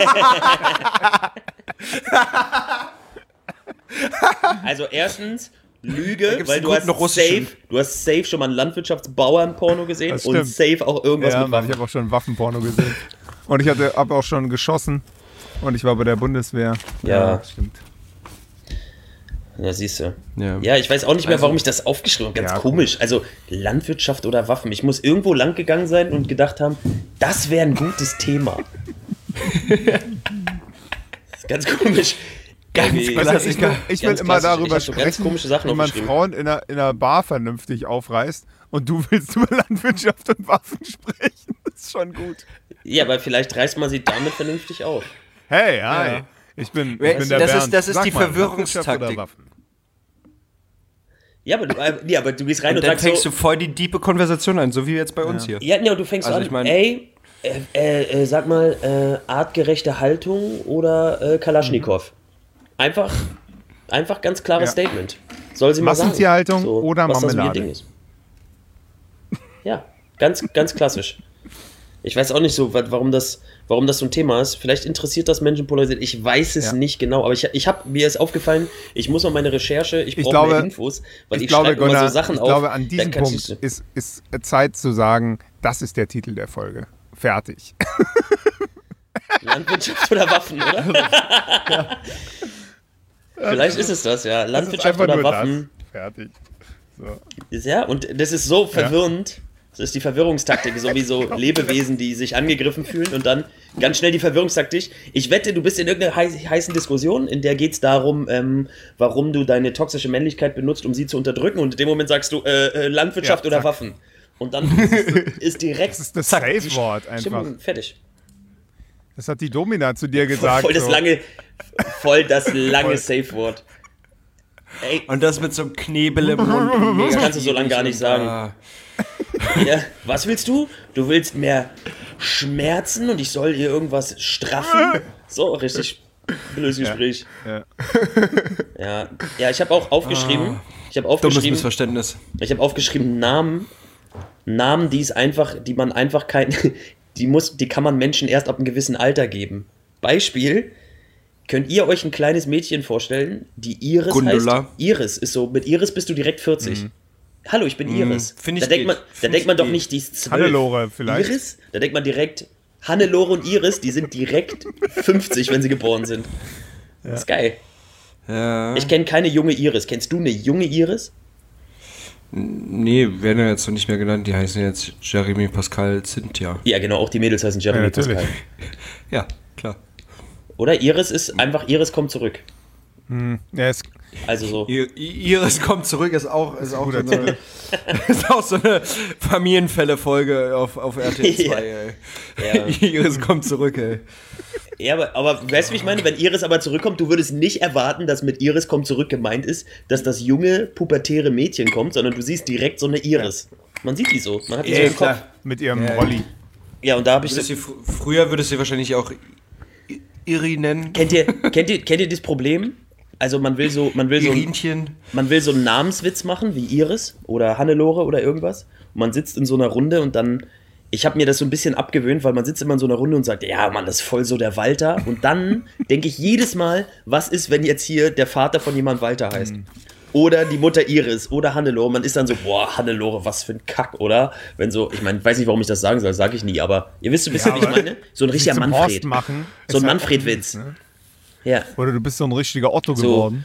Also erstens, Lüge, gibt's weil einen du hast, guten russischen. safe, du hast safe schon mal ein Landwirtschaftsbauern-Porno gesehen Das und stimmt. safe auch irgendwas Ja, mit Mann, ich Waffen. habe auch schon Waffenporno gesehen. Und ich hatte habe auch schon geschossen. Und ich war bei der Bundeswehr. Ja. stimmt. Ja, siehst du. Ja. Ja, ich weiß auch nicht mehr, Also- warum ich das aufgeschrieben habe. Ganz Ja, komisch. Also Landwirtschaft oder Waffen. Ich muss irgendwo lang gegangen sein und gedacht haben, das wäre ein gutes Thema. Das ist ganz komisch. Ganz Irgendwie- klassisch. Also ich will, ich will Ganz immer klassisch. Ich darüber hab so ganz sprechen, komische Sachen wie man aufgeschrieben. Frauen in einer, in einer Bar vernünftig aufreißt. Und du willst über Landwirtschaft und Waffen sprechen. Das ist schon gut. Ja, aber vielleicht reißt man sie damit vernünftig auf. Hey, hi. Ja. Ich bin, ich Das bin der ist- Bernd. das ist Sag die mal, Verwirrungstaktik. Landwirtschaft oder Waffen? Ja, aber du, äh, ja, aber du gehst rein Und und, dann sagst fängst so, du voll die diepe Konversation an, so wie jetzt bei uns hier. ja, ja, und du fängst Also an, ich mein- ey, äh, äh, äh, sag mal, äh, artgerechte Haltung oder äh, Kalaschnikow. Einfach, einfach ganz klares Ja. Statement. Soll sie mal sagen. Massentierhaltung oder was das so ihr Marmelade? Ding ist. Ja, ganz, ganz klassisch. Ich weiß auch nicht so, wa- warum das, warum das so ein Thema ist. Vielleicht interessiert das Menschen polarisiert. Ich weiß es Ja. nicht genau, aber ich, ich habe mir ist aufgefallen, ich muss mal meine Recherche, ich Ich brauche glaube- mehr Infos, weil ich, Ich glaube, schreibe immer Gunnar, so Sachen ich auf. glaube, an dann diesem kann ich Punkt so- ist, ist Zeit zu sagen, das ist der Titel der Folge. Fertig. Landwirtschaft oder Waffen, oder? Vielleicht ist es das, ja. Das ist Landwirtschaft einfach oder nur Waffen. Das. Fertig. So. Ja, und das ist so verwirrend. Das ist die Verwirrungstaktik, so wie so Lebewesen, die sich angegriffen fühlen und dann ganz schnell die Verwirrungstaktik. Ich wette, du bist in irgendeiner heiß, heißen Diskussion, in der geht es darum, ähm, warum du deine toxische Männlichkeit benutzt, um sie zu unterdrücken, und in dem Moment sagst du äh, äh, Landwirtschaft Ja, oder zack. Waffen. Und dann ist direkt Das ist das Safe-Wort einfach. Stimmung fertig. Das hat die Domina zu dir gesagt. Voll das so. lange, voll das lange Voll. Safe-Wort. Ey, Und das mit so einem Knebel im Mund. das kannst du so lange gar nicht sagen. Ah. Ja, was willst du? Du willst mehr Schmerzen und ich soll hier irgendwas straffen? So, richtig blödes Gespräch. Ja. Ja, ja, ich habe auch aufgeschrieben, ich habe Dummes aufgeschrieben, Missverständnis. ich habe aufgeschrieben Namen, Namen, die es einfach, die man einfach kein, die muss, die kann man Menschen erst ab einem gewissen Alter geben. Beispiel: Könnt ihr euch ein kleines Mädchen vorstellen, die Iris Gundula. heißt? Iris ist so, mit Iris bist du direkt vierzig. Hallo, ich bin Iris. find ich da denkt geht. man, da Find denkt ich man doch geht. nicht, die ist zwölf. Hannelore vielleicht. Iris? Da denkt man direkt, Hannelore und Iris, die sind direkt fünfzig, wenn sie geboren sind. Das ist geil. Ja. Ich kenne keine junge Iris. Kennst du eine junge Iris? Nee, werden ja jetzt noch nicht mehr genannt. Die heißen jetzt Jeremy, Pascal, Cynthia. Ja, genau, auch die Mädels heißen Jeremy Ja, natürlich. Pascal. Ja, klar. Oder Iris ist einfach, Iris kommt zurück. Ja, es, Also so. I- I- Iris kommt zurück, ist auch, ist auch, so guter eine, ist auch so eine Familienfälle-Folge auf, auf R T L zwei, ey. Ja. Iris kommt zurück, ey. Ja, aber, aber weißt du, wie ich meine? Wenn Iris aber zurückkommt, du würdest nicht erwarten, dass mit Iris kommt zurück gemeint ist, dass das junge, pubertäre Mädchen kommt, sondern du siehst direkt so eine Iris. Man sieht die so. Man hat die so Ja, im Kopf. klar. mit ihrem Ja. Rolli. Ja, und da habe ich so. Würdest du, fr- früher würdest du wahrscheinlich auch I- Iri nennen. Kennt ihr, kennt ihr, kennt ihr das Problem? Also man will so, man will so, Irinchen. man will so einen Namenswitz machen wie Iris oder Hannelore oder irgendwas. Und man sitzt in so einer Runde und dann, ich habe mir das so ein bisschen abgewöhnt, weil man sitzt immer in so einer Runde und sagt, ja Mann, das ist voll so der Walter. Und dann denke ich jedes Mal, was ist, wenn jetzt hier der Vater von jemand Walter heißt? Oder die Mutter Iris oder Hannelore. Man ist dann so, boah, Hannelore, was für ein Kack, oder? Wenn so, ich meine, weiß nicht, warum ich das sagen soll, sage ich nie, aber ihr wisst ein bisschen, wie ich aber meine? So ein Sie richtiger zum Manfred. Horst machen. So ein ist halt Manfred-Witz. auch mies, ne? Ja. Oder du bist so ein richtiger Otto So. geworden.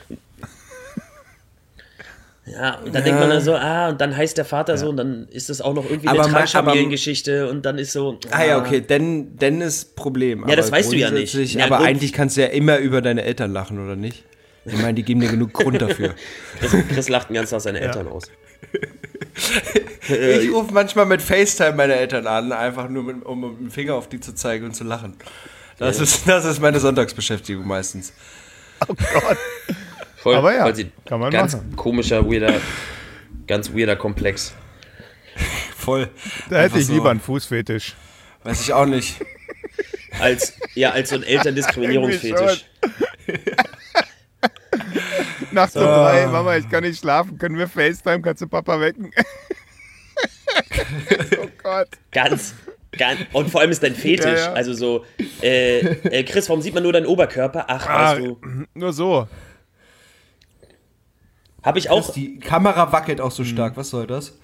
Ja, und dann denkt man dann so, ah, und dann heißt der Vater so, und dann ist das auch noch irgendwie Aber eine ma- Transfamiliengeschichte und dann ist so. Ah ja, okay, dann, dann ist Problem. Ja, das Aber weißt du ja nicht. grundsätzlich- Ja, aber Grund- eigentlich kannst du ja immer über deine Eltern lachen, oder nicht? Ich meine, die geben dir genug Grund dafür. Chris, Chris lacht den ganzen Tag seine Eltern aus. Ich rufe manchmal mit FaceTime meine Eltern an, einfach nur mit, um mit dem Finger auf die zu zeigen und zu lachen. Das, Ja. ist, das ist meine Sonntagsbeschäftigung meistens. Oh Gott. Voll, Aber ja, voll sie- kann man ganz machen. komischer, weirder, ganz weirder Komplex. Voll. Da hätte Einfach ich so. lieber einen Fußfetisch. Weiß ich auch nicht. Als, ja, als so ein Elterndiskriminierungsfetisch. Nachts um drei, Mama, ich kann nicht schlafen, können wir FaceTime, kannst du Papa wecken? Oh Gott. Ganz, ganz, und vor allem ist dein Fetisch. Ja, ja. Also so, äh, äh, Chris, warum sieht man nur deinen Oberkörper? Ach, Ah, weißt du, nur so. habe ich auch, Die Kamera wackelt auch so stark. Was soll das?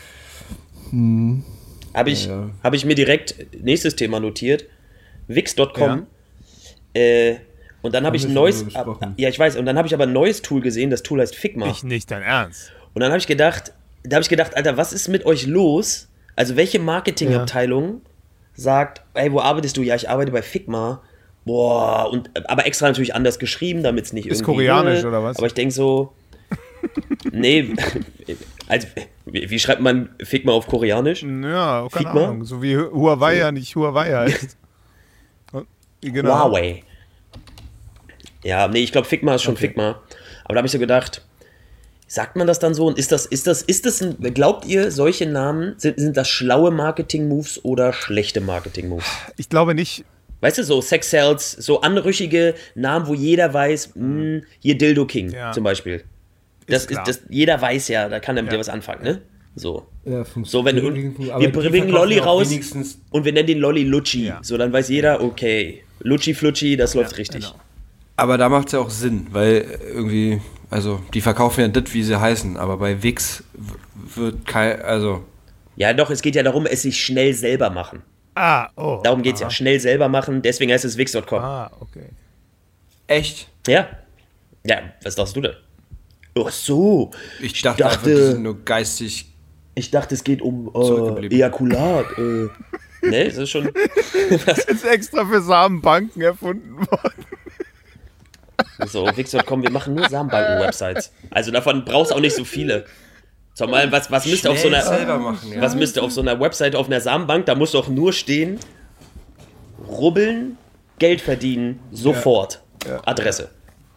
habe ich, Ja, ja. hab ich mir direkt nächstes Thema notiert. Wix Punkt com. Äh, und dann habe ich wir ein schon neues, drüber gesprochen. ja, ich weiß, und dann habe ich aber ein neues Tool gesehen, das Tool heißt Figma. Ich nicht, dein Ernst. Und dann habe ich gedacht, da habe ich gedacht, Alter, was ist mit euch los? Also welche Marketingabteilung sagt, ey, wo arbeitest du? Ja, ich arbeite bei Figma. Boah, und aber extra natürlich anders geschrieben, damit es nicht Ist irgendwie koreanisch, ne? oder was? Aber ich denke so, nee, also, wie, wie schreibt man Figma auf Koreanisch? Ja, keine Figma? Ahnung. So wie Huawei ja nicht Huawei heißt. Und- Genau. Huawei. Ja, nee, ich glaube Figma ist schon Okay. Figma. Aber da habe ich so gedacht, sagt man das dann so? Und ist das, ist das, ist das ein, glaubt ihr, solche Namen, sind, sind das schlaue Marketing-Moves oder schlechte Marketing-Moves? Ich glaube nicht. Weißt du, so Sex Cells, so anrüchige Namen, wo jeder weiß, mh, hier Dildo King Ja. zum Beispiel. Das Ist ist, klar. das, jeder weiß ja, da kann er mit Ja. dir was anfangen, ne? So. Ja, So, wenn du, aber wir die bringen verkaufen Lolli ja auch raus wenigstens- und wir nennen den Lolli Lucci. Ja. So, dann weiß jeder, okay, Lucci Flutschi, das läuft richtig. genau. Aber da macht es ja auch Sinn, weil irgendwie, also die verkaufen ja das, wie sie heißen, aber bei Wix w- wird kein, also Ja, doch, es geht ja darum, es sich schnell selber machen. Ah, oh. Darum geht es ja, Aha. schnell selber machen, deswegen heißt es Wix Punkt com. Ah, okay. echt. Ja. Ja, was dachtest du denn? Ach so. Ich dachte, dachte- einfach, die sind nur geistig. Ich dachte, es geht um äh, Zurückgeblieben. Ejakulat. Äh. Ne, das ist schon. Ist extra für Samenbanken erfunden worden. So, Wix Punkt com, wir machen nur Samenbanken-Websites. Also davon brauchst du auch nicht so viele. Zumal, was, was müsste auf so Schnell einer. selber machen, ja. Was müsste auf so einer Website, auf einer Samenbank, da muss doch nur stehen: Rubbeln, Geld verdienen, sofort. Adresse.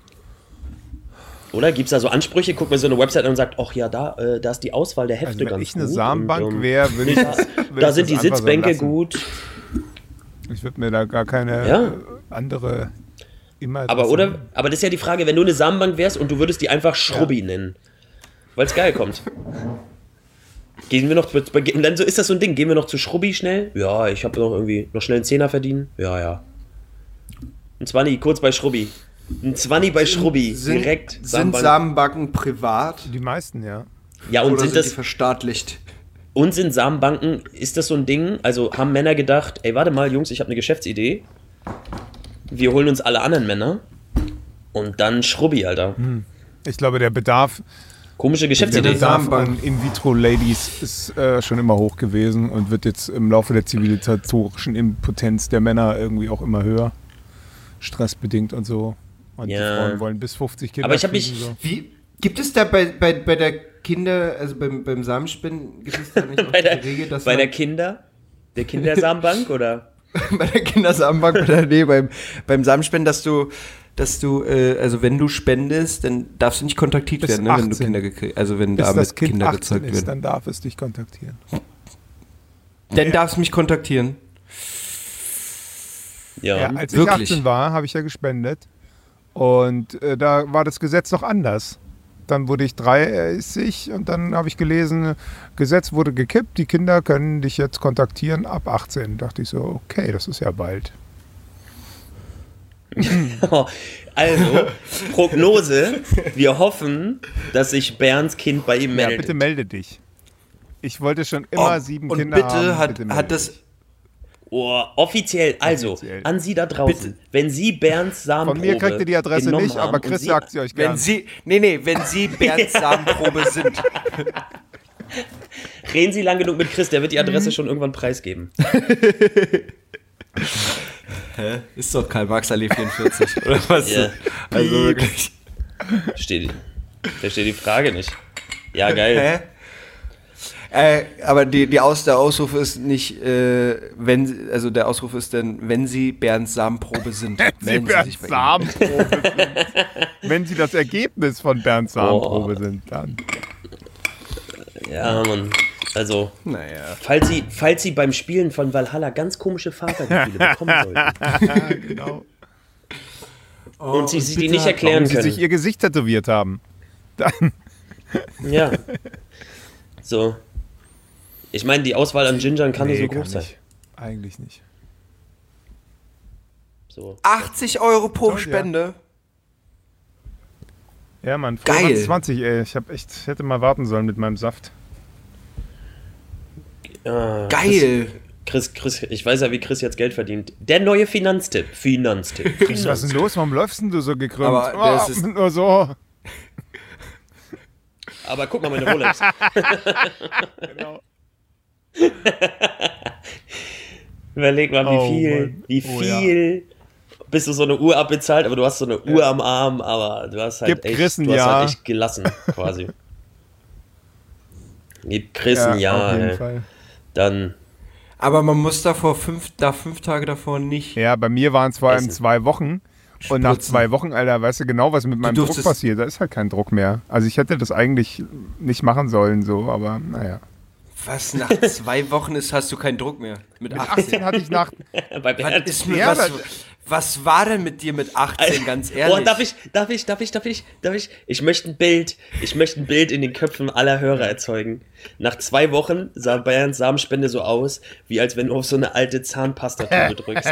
Oder gibt es da so Ansprüche? Guckt man so eine Website an und sagt, ach ja, da, äh, da ist die Auswahl der Hefte Also wenn ganz ich eine gut. Samenbank und, ähm, wäre, würde ich da, das- würde da ich sind die das einfach so Sitzbänke lassen. gut. Ich würde mir da gar keine Ja. äh, andere immer. Aber oder, aber das ist ja die Frage, wenn du eine Samenbank wärst und du würdest die einfach Schrubbi nennen. Weil es geil kommt. Gehen wir noch, und dann so ist das so ein Ding, gehen wir noch zu Schrubbi schnell? Ja, ich habe noch irgendwie noch schnell einen Zehner verdienen. Ja, ja. Ein Zwanni, kurz bei Schrubbi. Ein Zwanni bei Schrubbi, Sind, direkt. sind Samenbank. Samenbanken privat Die meisten, ja. Ja, und oder sind sind die das, verstaatlicht? und sind Samenbanken, ist das so ein Ding? Also haben Männer gedacht, ey, warte mal, Jungs, ich habe eine Geschäftsidee. Wir holen uns alle anderen Männer und dann Schrubbi, Alter. Ich glaube, der Bedarf, Komische der Geschäftsidee. Bedarf Samenbank. an In-vitro-Ladies ist äh, schon immer hoch gewesen und wird jetzt im Laufe der zivilisatorischen Impotenz der Männer irgendwie auch immer höher. Stressbedingt und so. Und Ja. die Frauen wollen bis fünfzig Kinder Aber ich hab kriegen, mich- so. Wie gibt es da bei, bei, bei der Kinder, also beim, beim Samenspenden, gibt es da nicht auch Bei der, diese Regel, dass bei man, der Kinder? Der Kindersamenbank oder? bei der Kindersamenbank, bei der, nee, beim, beim Samenspenden, dass du, dass du, äh, also wenn du spendest, dann darfst du nicht kontaktiert Bis werden, ne, wenn du achtzehn. Kinder gekriegt, also wenn Bis damit das Kind Kinder achtzehn gezeugt ist, werden. dann darf es dich kontaktieren. Dann darfst du mich kontaktieren. Ja. Ja, als wirklich. ich achtzehn war, habe ich ja gespendet. Und äh, da war das Gesetz noch anders. Dann wurde ich dreißig und dann habe ich gelesen, Gesetz wurde gekippt, die Kinder können dich jetzt kontaktieren ab achtzehn. Da dachte ich so, okay, das ist ja bald. Also, Prognose, wir hoffen, dass sich Berns Kind bei ihm Ja, meldet. bitte melde dich. Ich wollte schon immer Oh, sieben und Kinder bitte haben. hat, bitte melde hat das, dich. Oh, offiziell, also, Offiziell. an Sie da draußen, Bitte. wenn Sie Berns Samenprobe Von mir kriegt ihr die Adresse genommen nicht, haben aber und Chris Sie- sagt sie euch wenn gerne. sie, nee, nee, wenn sie Bernds Samenprobe sind. Reden Sie lang genug mit Chris, der wird die Mhm. Adresse schon irgendwann preisgeben. Ist doch Karl Marx Allee vierundvierzig, oder was? Ja. Also wirklich. Verstehe die, verstehe die Frage nicht. Ja, geil. Hä? Äh, aber die, die Aus, der Ausruf ist nicht, äh, wenn sie, also der Ausruf ist dann, wenn Sie Bernds Samenprobe sind. Wenn Sie melden Bernds sich bei ihm. Samenprobe sind. Wenn Sie das Ergebnis von Bernds Samenprobe Oh. sind, dann. Ja, Mann. Also, Naja. falls Sie, falls Sie beim Spielen von Valhalla ganz komische Vatergefühle bekommen sollten Genau. und Sie sich die bitte nicht hat- erklären Warum Sie können. sich Ihr Gesicht tätowiert haben. Dann. Ja. So. Ich meine, die Auswahl an Gingern kann nicht so kann groß sein. nicht. Eigentlich nicht. So. achtzig Euro pro ja. Spende. Ja, Mann, früher Geil. waren es zwanzig, ey. Ich hab echt, ich hätte mal warten sollen mit meinem Saft. Ah, Geil. Chris, Chris, ich weiß ja, wie Chris jetzt Geld verdient. Der neue Finanztipp. Finanztipp. Was ist denn los? Warum läufst denn du so gekrümmt? Aber das ist- nur so. Aber guck mal, meine Rolex. Genau. Überleg mal, wie Oh, viel, Mann. wie Oh, viel, bis du so eine Uhr abbezahlt, aber du hast so eine Uhr am Arm, aber du hast halt Gib echt, Chris ein du hast Jahr. halt echt gelassen, quasi. Gib Chris ein auf Jahr, jeden ey. Fall. Dann, Aber man muss davor fünf, da fünf Tage davor nicht. Ja, bei mir waren es vor allem Essen. zwei Wochen. Und nach Spritzen. zwei Wochen, Alter, weißt du genau, was mit meinem Druck durftest- passiert. Da ist halt kein Druck mehr. Also ich hätte das eigentlich nicht machen sollen, so, aber naja. Was, nach zwei Wochen ist, hast du keinen Druck mehr. Mit Mit achtzehn. achtzehn hatte ich nach. bei Bernd. Was, ist mit, Ja, was, das- was war denn mit dir mit achtzehn, ganz ehrlich? Oh, darf ich, darf ich, darf ich, darf ich, darf ich? Ich möchte ein Bild, ich möchte ein Bild in den Köpfen aller Hörer erzeugen. Nach zwei Wochen sah Bernds Samenspende so aus, wie als wenn du auf so eine alte Zahnpastatube drückst.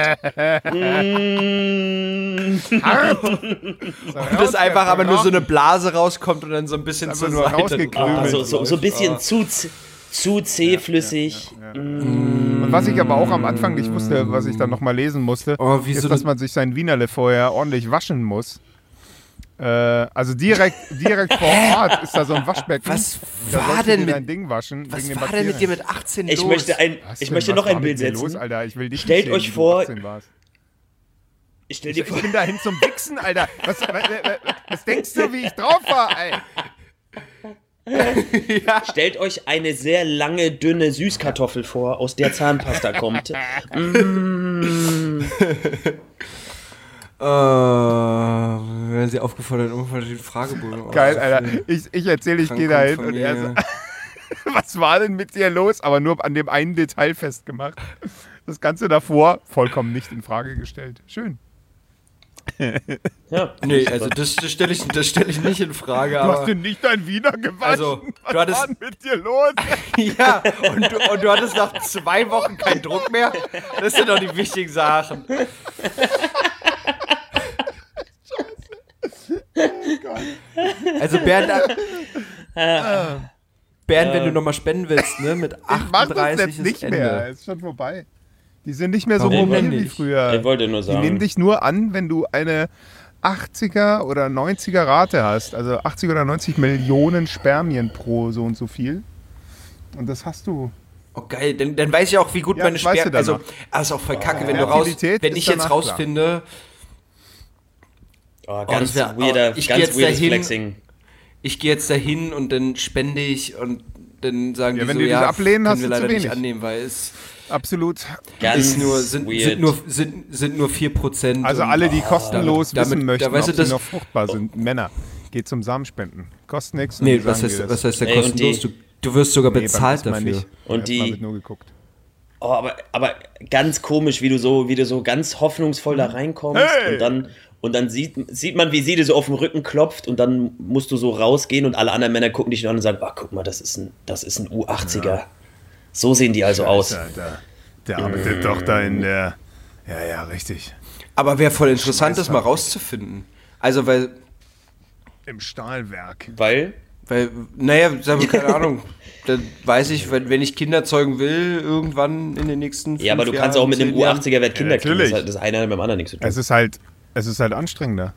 Mm. Bis einfach aber nur so eine Blase rauskommt und dann so ein bisschen Einfach zur nur Seite. rausgekrümelt. Ah, so, so, so ein bisschen Ah. zu, z- zu zähflüssig. Und was ich aber auch am Anfang nicht wusste, was ich dann nochmal lesen musste, Oh, wie ist, so dass eine- man sich sein Wienerle vorher ordentlich waschen muss. Äh, also direkt, direkt vor Ort ist da so ein Waschbecken. Was Da war sollst du denn dir mit, dein Ding waschen. was wegen den war denn mit dir Bakterien. mit achtzehn Ich los? möchte, ein, Was ich denn? möchte Was noch war ein Bild mit dir setzen. Los, Alter? Ich will dich Stellt nicht sehen, euch wie du vor- achtzehn warst. Ich stell Ich, dir ich vor, bin dahin zum Wichsen, Alter. Was, was, was denkst du, wie ich drauf war, ey? stellt euch eine sehr lange, dünne Süßkartoffel vor, aus der Zahnpasta kommt. Mm. Äh, werden sie aufgefordert, unverständliche Fragebogen Geil, Alter. auszufüllen. Ich, ich erzähle, ich gehe dahin und er Familie. so, was war denn mit dir los? Aber nur an dem einen Detail festgemacht. Das Ganze davor vollkommen nicht in Frage gestellt. Schön. Ja. Nee, also das, das stelle ich, das stell ich nicht in Frage, Du hast aber... dir nicht dein Wiener gewaschen. Also, was du hattest- war denn mit dir los? Ja, und du, und du hattest nach zwei Wochen keinen Druck mehr. Das sind doch die wichtigen Sachen. Also Bernd, äh, Bernd, wenn du nochmal spenden willst, ne, mit Ich mach das achtunddreißig jetzt ist nicht Ende. mehr. Ist schon vorbei. Die sind nicht mehr so Warum mobil denn wie nicht? früher. Ich wollte nur Die nehmen sagen. dich nur an, wenn du eine achtziger oder neunziger Rate hast. Also achtzig oder neunzig Millionen Spermien pro so und so viel. Und das hast du. Oh geil, dann, dann weiß ich auch, wie gut Ja, meine das weißt du Spermien... Also, danach. ah, ist auch voll kacke, wenn du raus... Fertilität Wenn ist ich jetzt danach rausfinde, Oh, das ganz wär- weirder, oh, ich geh ganz jetzt weirdes dahin. Flexing. ich gehe jetzt dahin und dann spende ich und dann sagen Ja, die wenn so, die dich ja, ablehnen, können hast wir du zu leider nicht wenig. annehmen, weil es Absolut. Ganz ist nur, sind, weird. sind, nur, sind, sind nur vier Prozent. Also und- alle, die kostenlos damit- wissen da möchten, weißt du, ob sie das- noch fruchtbar sind, Männer, geht zum Samenspenden. Kostet nichts. Nee, was heißt, was heißt der Ey, und kostenlos? die- Du, du wirst sogar bezahlt dafür. Nicht. Und Und die- die... wird nur geguckt. Oh, aber, aber ganz komisch, wie du so, wie du so ganz hoffnungsvoll da reinkommst Hey! und dann, und dann sieht, sieht man, wie sie dir so auf den Rücken klopft und dann musst du so rausgehen und alle anderen Männer gucken dich nur an und sagen, ach, guck mal, das ist ein, das ist ein U achtziger. So sehen die also aus. Alter. Der arbeitet doch da in der... Ja, ja, richtig. Aber wäre voll interessant, das mal Scheißfabrik. rauszufinden. Also, weil, Im Stahlwerk. Weil, weil naja, sagen wir, keine Ahnung, dann weiß ich, wenn, wenn ich Kinder zeugen will, irgendwann in den nächsten ja, aber du fünf kannst Jahren, auch mit einem zehn Jahren- U achtziger Wert Kinder Ja, kriegen. Das, natürlich. hat- das eine hat mit dem anderen nichts zu tun. Es ist halt, es ist halt anstrengender.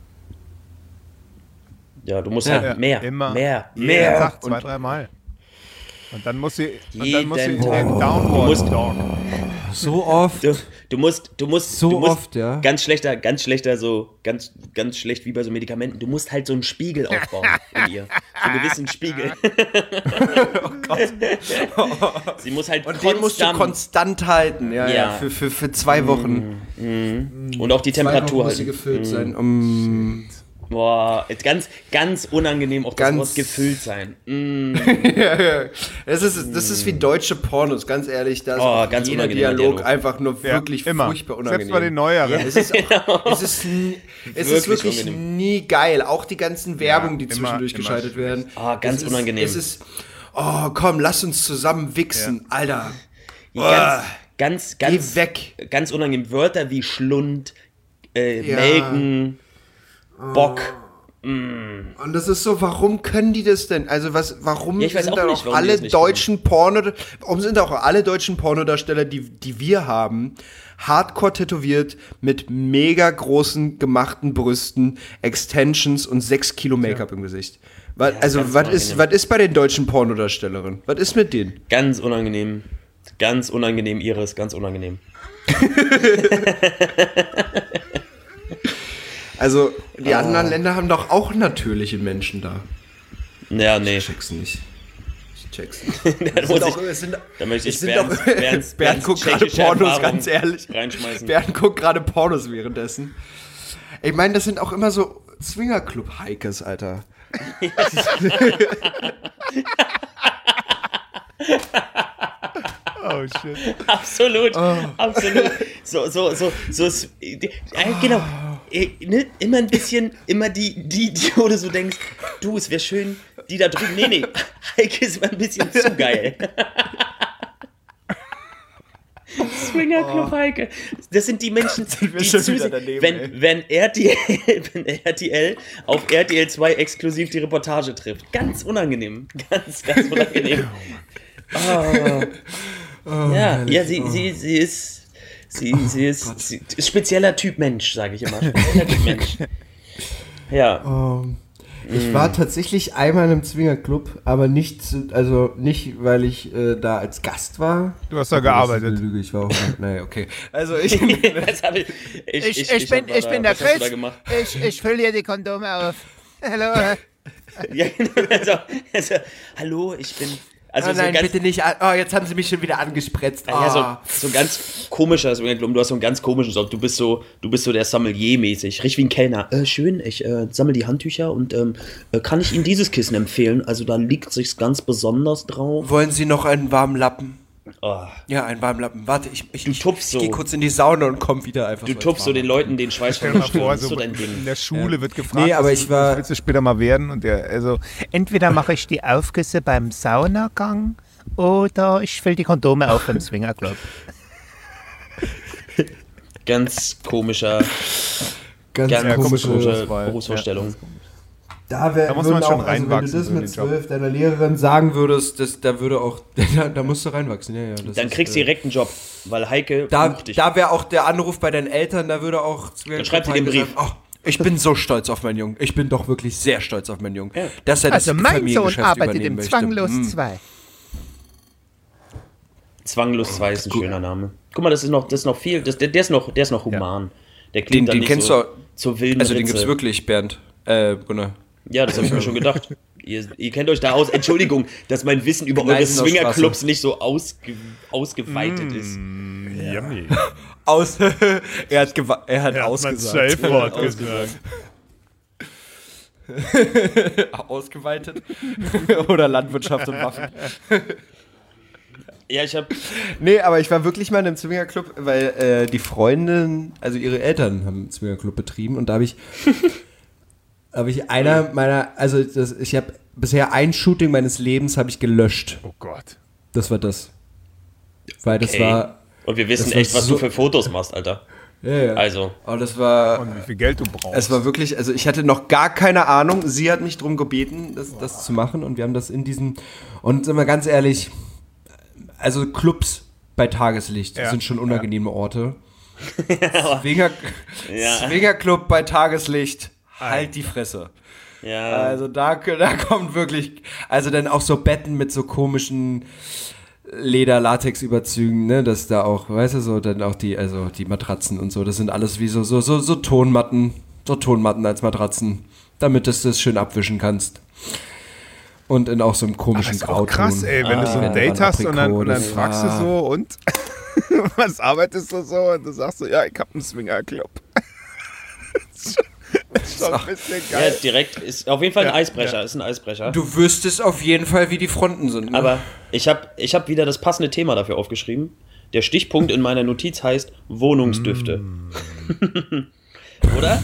Ja, du musst Ja, halt mehr, Immer. mehr, Jeden mehr. Tag, zwei, dreimal. Und dann muss sie, und dann muss sie in Jeden den Tag. Downward Du musst- Dog. so oft. Du, du musst, du musst, So du musst oft, ja. ganz schlechter, ganz schlechter, so ganz, ganz schlecht wie bei so Medikamenten. Du musst halt so einen Spiegel aufbauen in ihr, so einen gewissen Spiegel. Oh Gott. Sie muss halt Und konstant, den musst du konstant halten, ja, ja. Ja. für, für, für zwei Wochen. und auch die Temperatur muss sie halten. gefüllt sein. Um, Boah, jetzt ganz, ganz unangenehm auch Ganz- das Wort gefüllt sein. Mm. ja, ja. Das ist, das ist wie deutsche Pornos, ganz ehrlich. Da ist Oh, auch ganz jeder unangenehmer Dialog, Dialog. einfach nur Ja, wirklich immer. furchtbar unangenehm. Selbst bei den neueren. Es ist, auch, es ist, nie, es ist Wirklich wirklich unangenehm. nie geil. Auch die ganzen Werbungen, die immer- zwischendurch immer geschaltet werden. Ah, ganz es ist, unangenehm. Es ist, oh komm, lass uns zusammen wichsen, Alter. Ganz, ganz, ganz, Geh weg. ganz unangenehm. Wörter wie Schlund, äh, Ja. Melken, Bock. Und das ist so, warum können die das denn? Also was, warum Ja, ich weiß sind auch da nicht, auch warum die alle das nicht deutschen Porno, warum sind da auch alle deutschen Pornodarsteller, die, die wir haben, hardcore tätowiert mit mega großen gemachten Brüsten, Extensions und sechs Kilo Make-up im Gesicht? Was, also ganz was ist, unangenehm. was ist bei den deutschen Pornodarstellerinnen? Was ist mit denen? Ganz unangenehm. Ganz unangenehm, Iris, ganz unangenehm. Also die anderen Länder haben doch auch natürliche Menschen da. Ja, nee. Ich check's nicht. Ich check's nicht. Da, Es muss sind ich, auch- es sind- da möchte ich es sind Bernds, doch- Bernds, Bernd Bernds guckt gerade tschechische Pornos, Erfahrung ganz ehrlich. reinschmeißen. Bernd guckt gerade Pornos währenddessen. Ich meine, das sind auch immer so Swingerclub-Hikers, Alter. Oh, shit. Absolut, absolut. So, so, so, so, ist- äh, genau. Äh, ne? Immer ein bisschen, immer die, die, die, wo du so denkst, du, es wäre schön, die da drüben. Nee, nee, Heike ist immer ein bisschen zu geil. Swinger Club Heike. Das sind die Menschen, die wir schon zu wieder daneben, wenn, ey. wenn, R T L, wenn R T L auf R T L zwei exklusiv die Reportage trifft. Ganz unangenehm. Ganz, ganz unangenehm. Oh. ja, ja, sie, sie, sie ist, sie, sie ist, sie ist spezieller Typ Mensch, sage ich immer. Spezieller Typ Mensch. Ja. Ich war tatsächlich einmal in einem Zwingerclub, aber nicht, zu- also nicht, weil ich äh, da als Gast war. Du hast da Das ist gearbeitet. eine Lüge, ich war auch. Naja, okay. Also ich. Was hab ich, ich, Ich, ich, bin, hab ich da- bin der was hast du da Chris. gemacht? Ich, ich fülle hier die Kondome auf. Hallo. Ja, genau. Also, also, hallo, ich bin. Also Oh nein, so ganz, bitte nicht. an- Oh, jetzt haben sie mich schon wieder angespritzt. Oh. ja, so, so ein ganz komischer, so, du hast so einen ganz komischen Job. Du bist so, du bist so der Sommelier-mäßig, richtig wie ein Kellner. Äh, schön, ich äh, sammle die Handtücher und ähm, äh, kann ich Ihnen dieses Kissen empfehlen? Also da liegt sich's ganz besonders drauf. Wollen Sie noch einen warmen Lappen? Oh, Ja, einen warmen Lappen. Warte, ich, ich, ich, tupfst ich so. gehe kurz in die Sauna und komm wieder einfach. du so tupfst so ins den Leuten den Schweiß Stell von dir der mal vor, Stirn. so So dein Ding. in der Schule wird gefragt, Nee, aber was, ich war- was willst du später mal werden? Und der, also, Entweder mache ich die Aufgüsse beim Saunagang oder ich fülle die Kondome auf im Swingerclub. Ganz komischer, Ganz ganz komische. komische Auswahl. Berufsvorstellung. Da, wär, Da muss würden man schon auch, also wenn du reinwachsen das so in mit den Job. zwölf deiner Lehrerin sagen würdest, das, da würde auch, da, da musst du reinwachsen. Ja, ja, das Dann ist, kriegst du äh, direkt einen Job, weil Heike Da, bucht dich. da wäre auch der Anruf bei deinen Eltern, da würde auch. Dann schreibt sie den Brief. Oh, ich bin so stolz auf meinen Jungen. Ich bin doch wirklich sehr stolz auf meinen Jungen. Dass er das Also mein Sohn Familiengeschäft arbeitet übernehmen im möchte. Zwanglos Mm. zwei. Zwanglos zwei ist ein schöner Name. Guck mal, das ist noch, das ist noch viel, das, der, der ist noch, der ist noch human. Der klingt Den- dann den nicht kennst so, du- so wilden Also den Ritze. gibt's wirklich, Bernd. Äh, Gunnar. Ja, das habe ich mir schon gedacht. Ihr, ihr kennt euch da aus. Entschuldigung, dass mein Wissen über eure Gneisenauer Swingerclubs nicht so ausge, ausgeweitet ist. yummy. Aus. er hat, gewa- er hat Er hat mein ausgesagt. Safe-Wort gesagt. Ausgeweitet. Oder Landwirtschaft und Waffen. Ja, ich habe Nee, aber ich war wirklich mal in einem Zwingerclub, weil äh, die Freundin, also ihre Eltern haben einen Zwingerclub betrieben und da habe ich, habe ich einer meiner, also das, ich habe bisher ein Shooting meines Lebens habe ich gelöscht. Oh Gott. Das war das. Weil das Okay. war, und wir wissen das war echt, was so- du für Fotos machst, Alter. ja, ja. Also, Oh, das war, Und wie viel Geld du brauchst. es war wirklich, also ich hatte noch gar keine Ahnung. Sie hat mich drum gebeten, das, das zu machen und wir haben das in diesem, und sind wir ganz ehrlich, also Clubs bei Tageslicht Ja. sind schon unangenehme Orte. aber- Swinger, Ja. Swingerclub bei Tageslicht, halt die Fresse. ja. Also da, da kommt wirklich, also dann auch so Betten mit so komischen, Leder-Latex-Überzügen, ne, dass da auch, weißt du, so, dann auch die, also die Matratzen und so, das sind alles wie so, so, so, so Tonmatten, so Tonmatten als Matratzen, damit du das schön abwischen kannst. Und in auch so einem komischen Das ist auch Grauton. krass, ey, wenn ah, du so ein Date hast und dann, und dann fragst du ah. so und was arbeitest du so und du sagst so, ja, ich hab einen Swingerclub. Das ist schon ein bisschen Ja, geil. direkt ist auf jeden Fall ein Ja, Eisbrecher, ja. ist ein Eisbrecher. Du wüsstest auf jeden Fall, wie die Fronten sind. Ne? Aber ich habe ich hab wieder das passende Thema dafür aufgeschrieben. Der Stichpunkt in meiner Notiz heißt Wohnungsdüfte. Oder?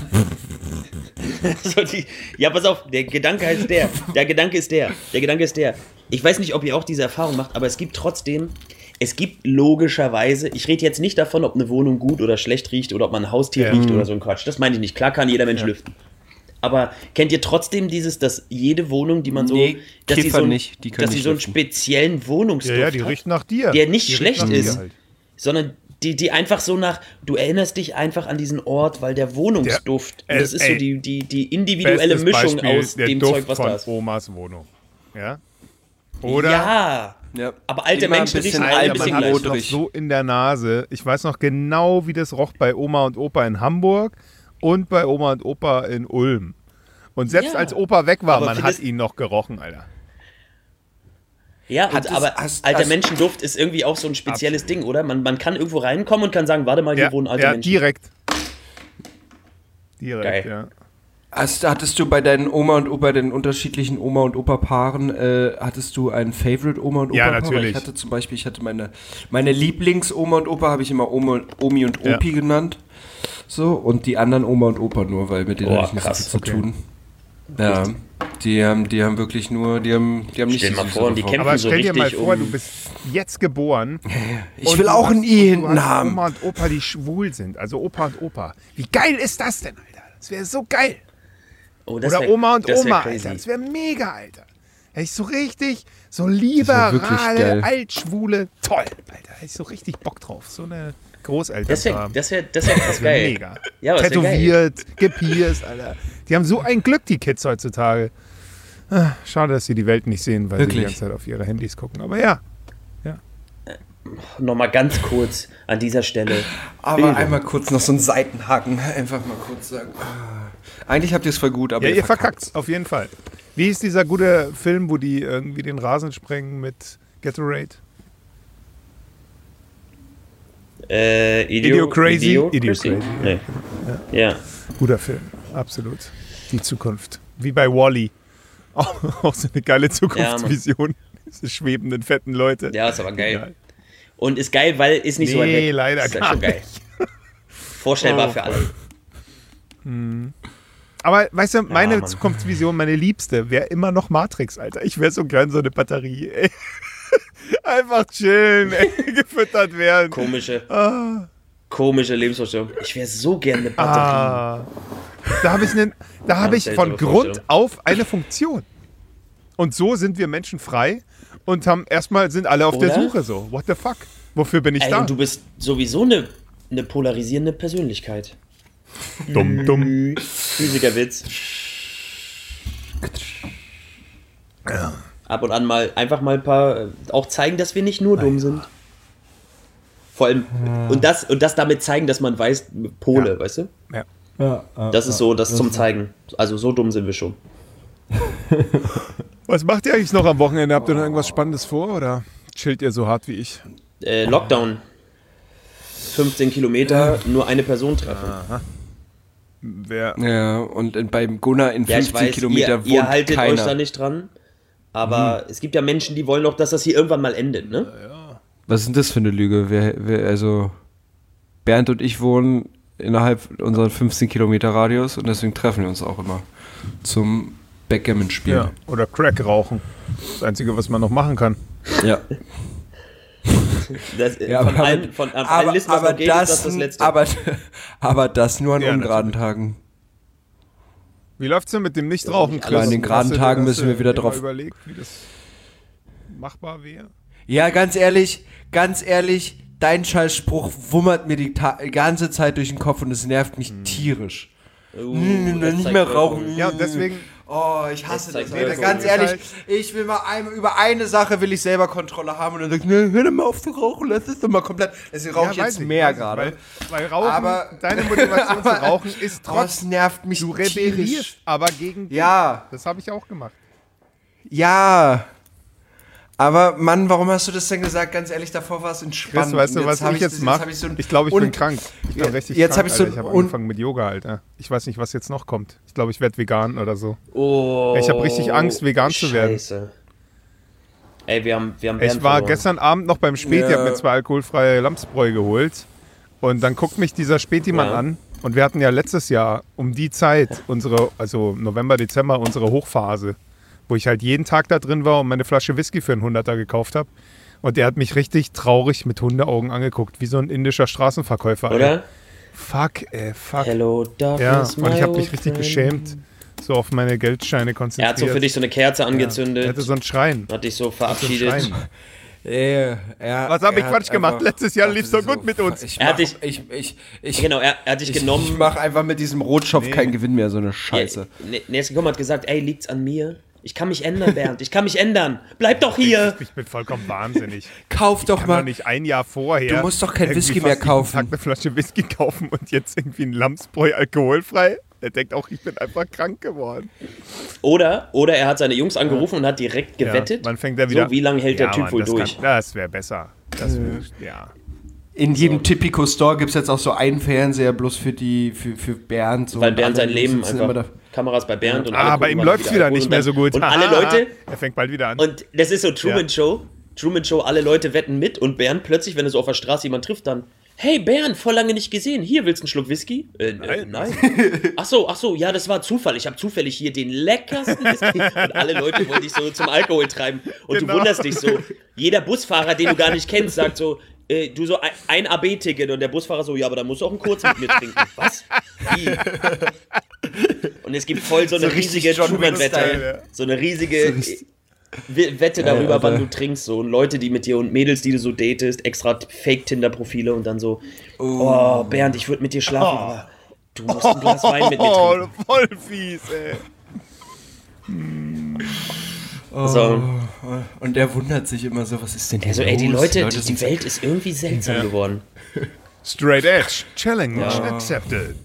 so die, ja, pass auf, der Gedanke ist der. Der Gedanke ist der. Der Gedanke ist der. Ich weiß nicht, ob ihr auch diese Erfahrung macht, aber es gibt trotzdem, es gibt logischerweise, ich rede jetzt nicht davon, ob eine Wohnung gut oder schlecht riecht oder ob man ein Haustier Ja. riecht oder so ein Quatsch. Das meine ich nicht. Klar kann jeder Mensch Ja. lüften. Aber kennt ihr trotzdem dieses, dass jede Wohnung, die man so, Nee, dass sie Kiffer so, ein- nicht, die können dass sie nicht so einen lüften. speziellen Ja, Wohnungsduft ja, die hat, riecht nach dir. der nicht Die riecht schlecht nach dir ist, halt. sondern die, die einfach so nach, du erinnerst dich einfach an diesen Ort, weil der Wohnungsduft, Der- und das äh, ist so ey, die, die, die individuelle Bestes Mischung Beispiel, aus der dem Duft Zeug, was von da ist. Omas Wohnung. Ja? Oder? Ja, Ja. aber alte Immer ein Menschen bisschen riechen alle ein alt, bisschen man hat gleich. es noch modrig. so in der Nase. Ich weiß noch genau, wie das roch bei Oma und Opa in Hamburg und bei Oma und Opa in Ulm. Und selbst Ja. als Opa weg war, Aber man hat findest- ihn noch gerochen, Alter. Ja, Hat und, es- aber hast- alter hast- Menschenduft ist irgendwie auch so ein spezielles Ding, oder? Man, man kann irgendwo reinkommen und kann sagen, warte mal, hier Ja, wohnen alte ja Menschen. direkt. Direkt, Geil. ja. Hast, hattest du bei deinen Oma und Opa, den unterschiedlichen Oma und Opa-Paaren, äh, hattest du ein Favorite Oma und Ja, Opa-Paar? Weil natürlich. Ich hatte zum Beispiel, ich hatte meine, meine Lieblings-Oma und Opa, habe ich immer Oma, Omi und Ja. Opi genannt. So, und die anderen Oma und Opa nur, weil mit denen Boah, hatte ich nicht krass, so viel zu okay. tun. Ja, die haben, die haben wirklich nur, die haben, die haben nicht Stell die mal süße vor, die Form. kämpfen Aber so stell dir mal richtig vor, um- du bist jetzt geboren. Ich und will du auch hast- ein I du hinten hast haben. Oma und Opa, die schwul sind. Also Opa und Opa. Wie geil ist das denn, Alter? Das wäre so geil. Oh, das Oder wär- Oma und das wär Oma, crazy. Alter. Das wäre mega, Alter. Hätte ich so richtig, so wirklich liberale, geil. altschwule, toll, Alter. Hätte ich so richtig Bock drauf. So eine Großeltern Das zu wäre haben. das wär, das wär krass Das wär geil. mega. Ja, aber das wär geil. Tätowiert, gepierst, Alter. Die haben so ein Glück, die Kids heutzutage. Ah, schade, dass sie die Welt nicht sehen, weil sie Wirklich? die ganze Zeit auf ihre Handys gucken. Aber ja. Nochmal ganz kurz an dieser Stelle. Aber Bildung. einmal kurz noch so einen Seitenhaken. Einfach mal kurz sagen. ah. Eigentlich habt ihr es voll gut, aber Ja, ihr verkackt verkackt's. auf jeden Fall. Wie ist dieser gute Film, wo die irgendwie den Rasen sprengen mit Gatorade? Äh, Idio Idiocrazy? Idiocrazy? Idiocrazy, Nee. Ja. Guter Film, absolut. Die Zukunft. Wie bei Wall-E. Auch, auch so eine geile Zukunftsvision. Diese schwebenden, fetten Leute. ja, ist aber geil. Egal. Und ist geil, weil ist nicht so weit Nee, weg. leider ist gar schon geil. Vorstellbar Oh, für alle. Aber weißt du, meine Mann. Zukunftsvision, meine liebste, wäre immer noch Matrix, Alter. Ich wäre so gern so eine Batterie. Ey. Einfach chillen, ey, gefüttert werden. Komische, Ah, komische Lebensvorstellung. Ich wäre so gerne eine Batterie. ah. Da habe ich, nen- da hab ich von seltsame Grund Vorstellung. auf eine Funktion. Und so sind wir Menschen frei und haben erstmal sind alle auf der Oder? Suche so. What the fuck? Wofür bin ich Ey, da? und du bist sowieso eine, eine polarisierende Persönlichkeit. dumm, dumm. Physikerwitz. Ab und an mal einfach mal ein paar äh, auch zeigen, dass wir nicht nur dumm sind. Vor allem und das und das damit zeigen, dass man weiß, Pole, Ja. weißt du? Ja. Ja, ja, Das ist so das das zum ist- Zeigen. Also so dumm sind wir schon. Was macht ihr eigentlich noch am Wochenende? Habt ihr noch irgendwas Spannendes vor oder chillt ihr so hart wie ich? Äh, Lockdown. fünfzehn Kilometer, nur eine Person treffen. Wer? Ja, und in, beim Gunnar in Ja, ich fünfzehn weiß, Kilometer ihr, wohnt ihr haltet keiner. euch da nicht dran. Aber es gibt ja Menschen, die wollen doch, dass das hier irgendwann mal endet, ne? Was ist denn das für eine Lüge? Wer, wer, also Bernd und ich wohnen innerhalb unserer fünfzehn Kilometer Radius und deswegen treffen wir uns auch immer zum Backgammon-Spiel. Ja. Oder Crack rauchen. Das Einzige, was man noch machen kann. Ja. Das, Ja, von aber, allen, von, von allen aber, Listen, was aber, noch geht, das, ist das das Letzte. aber, aber das nur an Ja, ungeraden Tagen. Wie läuft's denn mit dem Nichtrauchen? Ja, an den geraden Hast du- Tagen hast müssen du wir wieder dir mal drauf- überlegt, wie das machbar wäre? Ja, ganz ehrlich, ganz ehrlich, dein Scheißspruch wummert mir die Ta ganze Zeit durch den Kopf und es nervt mich tierisch. Uh, Mm, das nicht zeigt mehr Wirkung. rauchen. Ja, und deswegen, Oh, ich hasse Jetzt das, zeigt Alter. mir Ganz so- ehrlich, ich will mal ein, über eine Sache will ich selber Kontrolle haben und dann sagst du, nee, hör doch mal auf zu rauchen, lass es doch mal komplett. Deswegen rauche ich weiß jetzt mehr gerade. Weil, weil Rauchen, Aber- deine Motivation zu rauchen ist Oh, es trotzdem, nervt mich du tierisch. rebellierst, aber gegen dich. Ja, Das habe ich auch gemacht. ja. Aber Mann, warum hast du das denn gesagt? Ganz ehrlich, davor war es entspannt. Chris, weißt du, Und was hab ich jetzt das- mache? hab ich so ein- ich glaube, ich und- bin krank. Ich bin Ja, richtig jetzt krank, hab ich so Alter. Ich habe und- angefangen mit Yoga, Alter. Ich weiß nicht, was jetzt noch kommt. Ich glaube, ich werde vegan oder so. Oh, Ich hab richtig Angst, vegan zu werden. Scheiße. Ey, wir haben, wir haben Ich Bernd war verloren. gestern Abend noch beim Späti, Ja. habe mir zwei alkoholfreie Lamsbräu geholt. Und dann guckt mich dieser Späti-Mann Ja. an. Und wir hatten ja letztes Jahr um die Zeit, unsere, also November, Dezember, unsere Hochphase, wo ich halt jeden Tag da drin war und meine Flasche Whisky für einen Hunderter gekauft habe. Und der hat mich richtig traurig mit Hundeaugen angeguckt, wie so ein indischer Straßenverkäufer. Ey. Oder? Fuck, ey, fuck. Hello, Ja, darkness, und ich my habe mich old richtig friend. geschämt, so auf meine Geldscheine Er konzentriert. hat so für dich so eine Kerze Er angezündet, hatte so einen Schrein. hat dich so So einen verabschiedet. Schrein. Äh, er, Was hab er ich hat Quatsch gemacht? einfach- Letztes Jahr Ach, lief's das doch ist gut mit uns. Ich Er hat mach, dich- ich, ich, ich, Genau, er, er hat dich ich, genommen. ich mach einfach mit diesem Rotschopf Nee. keinen Gewinn mehr, so eine Scheiße. Ja, er ist gekommen und hat gesagt, ey, liegt's an mir? Ich kann mich ändern, Bernd. Ich kann mich ändern. Bleib doch hier. Ich bin vollkommen wahnsinnig. Kauf doch Kann mal. doch nicht ein Jahr vorher. Du musst doch kein irgendwie Whisky fast mehr jeden kaufen. Tag eine Flasche Whisky kaufen und jetzt irgendwie ein Lamsbräu alkoholfrei. Er denkt auch, ich bin einfach krank geworden. Oder, oder er hat seine Jungs angerufen und hat direkt gewettet. Ja, wann fängt er wieder? So, wie lange hält ja, der Typ Mann, wohl das durch? Kann, das wäre besser. Das wär, ja. In jedem Typico Store gibt es jetzt auch so einen Fernseher bloß für die, für, für Bernd. So Weil und Bernd alle sein Leben sitzen immer einfach, Kameras bei Bernd und alle Ah, bei gucken, ihm wann läuft es wieder Alkohol nicht und mehr dann- so gut. Und alle Aha, Leute, er fängt bald wieder an. und das ist so Truman Ja. Show, Truman Show, alle Leute wetten mit und Bernd plötzlich, wenn er so auf der Straße jemand trifft, dann, hey Bernd, voll lange nicht gesehen, hier, willst du einen Schluck Whisky? Äh, nein. nein. Ach so, ach so, ja, das war Zufall, ich habe zufällig hier den leckersten Whisky und alle Leute wollen dich so zum Alkohol treiben und Genau. du wunderst dich so, jeder Busfahrer, den du gar nicht kennst, sagt so, äh, du so ein, ein A B-Ticket und der Busfahrer so, ja, aber dann musst du auch einen kurz mit mir trinken. Was? Wie? Und es gibt voll so eine So richtig riesige John Wick-Style, Truman-Wette, so eine riesige We- Wette darüber, Ja, wann Alter. du trinkst, so und Leute, die mit dir und Mädels, die du so datest, extra Fake-Tinder-Profile und dann so, oh, Bernd, ich würde mit dir schlafen, aber du musst ein Glas Wein mit mir Oh, trinken. voll fies, ey. So, Und der wundert sich immer so, was ist denn hier also ey, die los? Leute, die, sind die Welt ist irgendwie seltsam geworden. Straight Edge. Challenge Ja. accepted.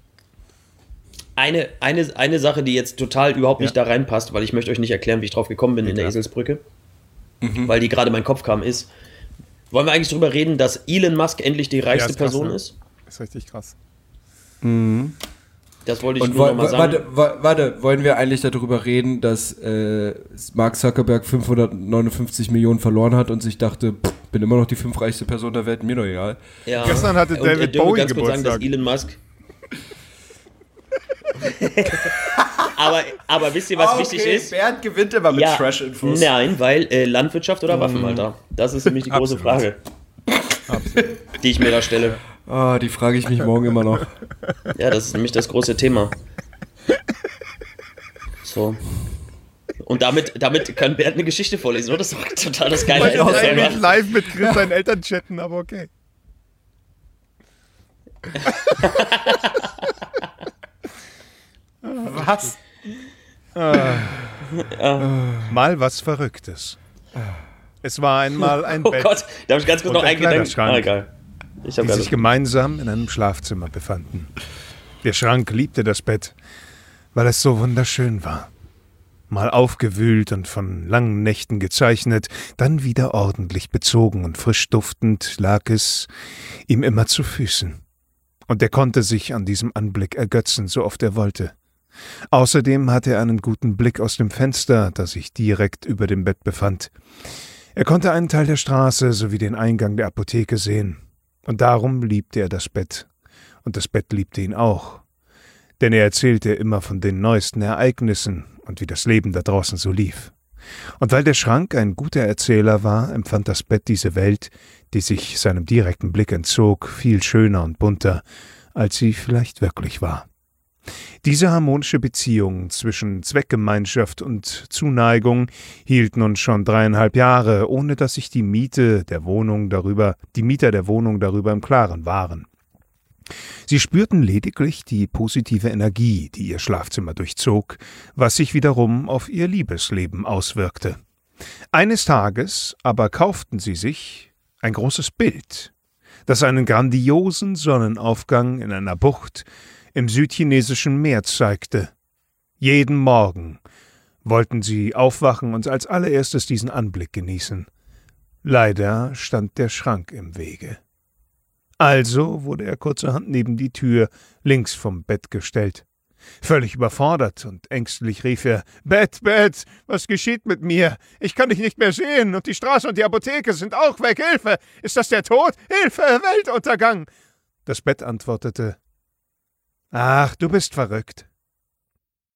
Eine, eine, eine Sache, die jetzt total überhaupt nicht Ja. da reinpasst, weil ich möchte euch nicht erklären, wie ich drauf gekommen bin in der Ja. Eselsbrücke, weil die gerade in meinen Kopf kam, ist, wollen wir eigentlich drüber reden, dass Elon Musk endlich die reichste ist krass, Person ne? ist? Ist richtig krass. Das wollte ich Und nur wo, noch mal wo, sagen. warte, wa- warte, wollen wir eigentlich darüber reden, dass äh, Mark Zuckerberg fünfhundertneunundfünfzig Millionen verloren hat und sich dachte, pff, bin immer noch die fünfreichste Person der Welt, mir doch egal. Ja. Gestern hatte Und, äh, David dürfen wir Bowie ganz kurz sagen, dass Geburtstag. Elon Musk. aber, aber wisst ihr, was wichtig ist? Bernd gewinnt immer mit Ja, Trash-Infos. nein, weil äh, Landwirtschaft oder Waffen, Alter. Das ist nämlich die große Absolut. Frage, die ich mir da stelle. Ah, die frage ich mich morgen immer noch. Ja, das ist nämlich das große Thema. So. Und damit, damit kann Bernd eine Geschichte vorlesen, oder? Das ist doch total das geile Ich wollte Ende. eigentlich live mit Chris seinen Eltern chatten, aber okay. Was? Mal was Verrücktes. Es war einmal ein Oh Bett, Gott, da habe ich ganz kurz Und noch ein einen Gedanken. Kleiderschrank. Ah, egal. Ich habe die sich gerade. gemeinsam in einem Schlafzimmer befanden. Der Schrank liebte das Bett, weil es so wunderschön war. Mal aufgewühlt und von langen Nächten gezeichnet, dann wieder ordentlich bezogen und frisch duftend lag es ihm immer zu Füßen. Und er konnte sich an diesem Anblick ergötzen, so oft er wollte. Außerdem hatte er einen guten Blick aus dem Fenster, das sich direkt über dem Bett befand. Er konnte einen Teil der Straße sowie den Eingang der Apotheke sehen. Und darum liebte er das Bett. Und das Bett liebte ihn auch. Denn er erzählte immer von den neuesten Ereignissen und wie das Leben da draußen so lief. Und weil der Schrank ein guter Erzähler war, empfand das Bett diese Welt, die sich seinem direkten Blick entzog, viel schöner und bunter, als sie vielleicht wirklich war. Diese harmonische Beziehung zwischen Zweckgemeinschaft und Zuneigung hielt nun schon dreieinhalb Jahre, ohne dass sich die Miete der Wohnung darüber, die Mieter der Wohnung darüber im Klaren waren. Sie spürten lediglich die positive Energie, die ihr Schlafzimmer durchzog, was sich wiederum auf ihr Liebesleben auswirkte. Eines Tages aber kauften sie sich ein großes Bild, das einen grandiosen Sonnenaufgang in einer Bucht im südchinesischen Meer zeigte. Jeden Morgen wollten sie aufwachen und als allererstes diesen Anblick genießen. Leider stand der Schrank im Wege. Also wurde er kurzerhand neben die Tür links vom Bett gestellt. Völlig überfordert und ängstlich rief er: »Bett, Bett, was geschieht mit mir? Ich kann dich nicht mehr sehen und die Straße und die Apotheke sind auch weg. Hilfe! Ist das der Tod? Hilfe! Weltuntergang!« Das Bett antwortete: »Ach, du bist verrückt.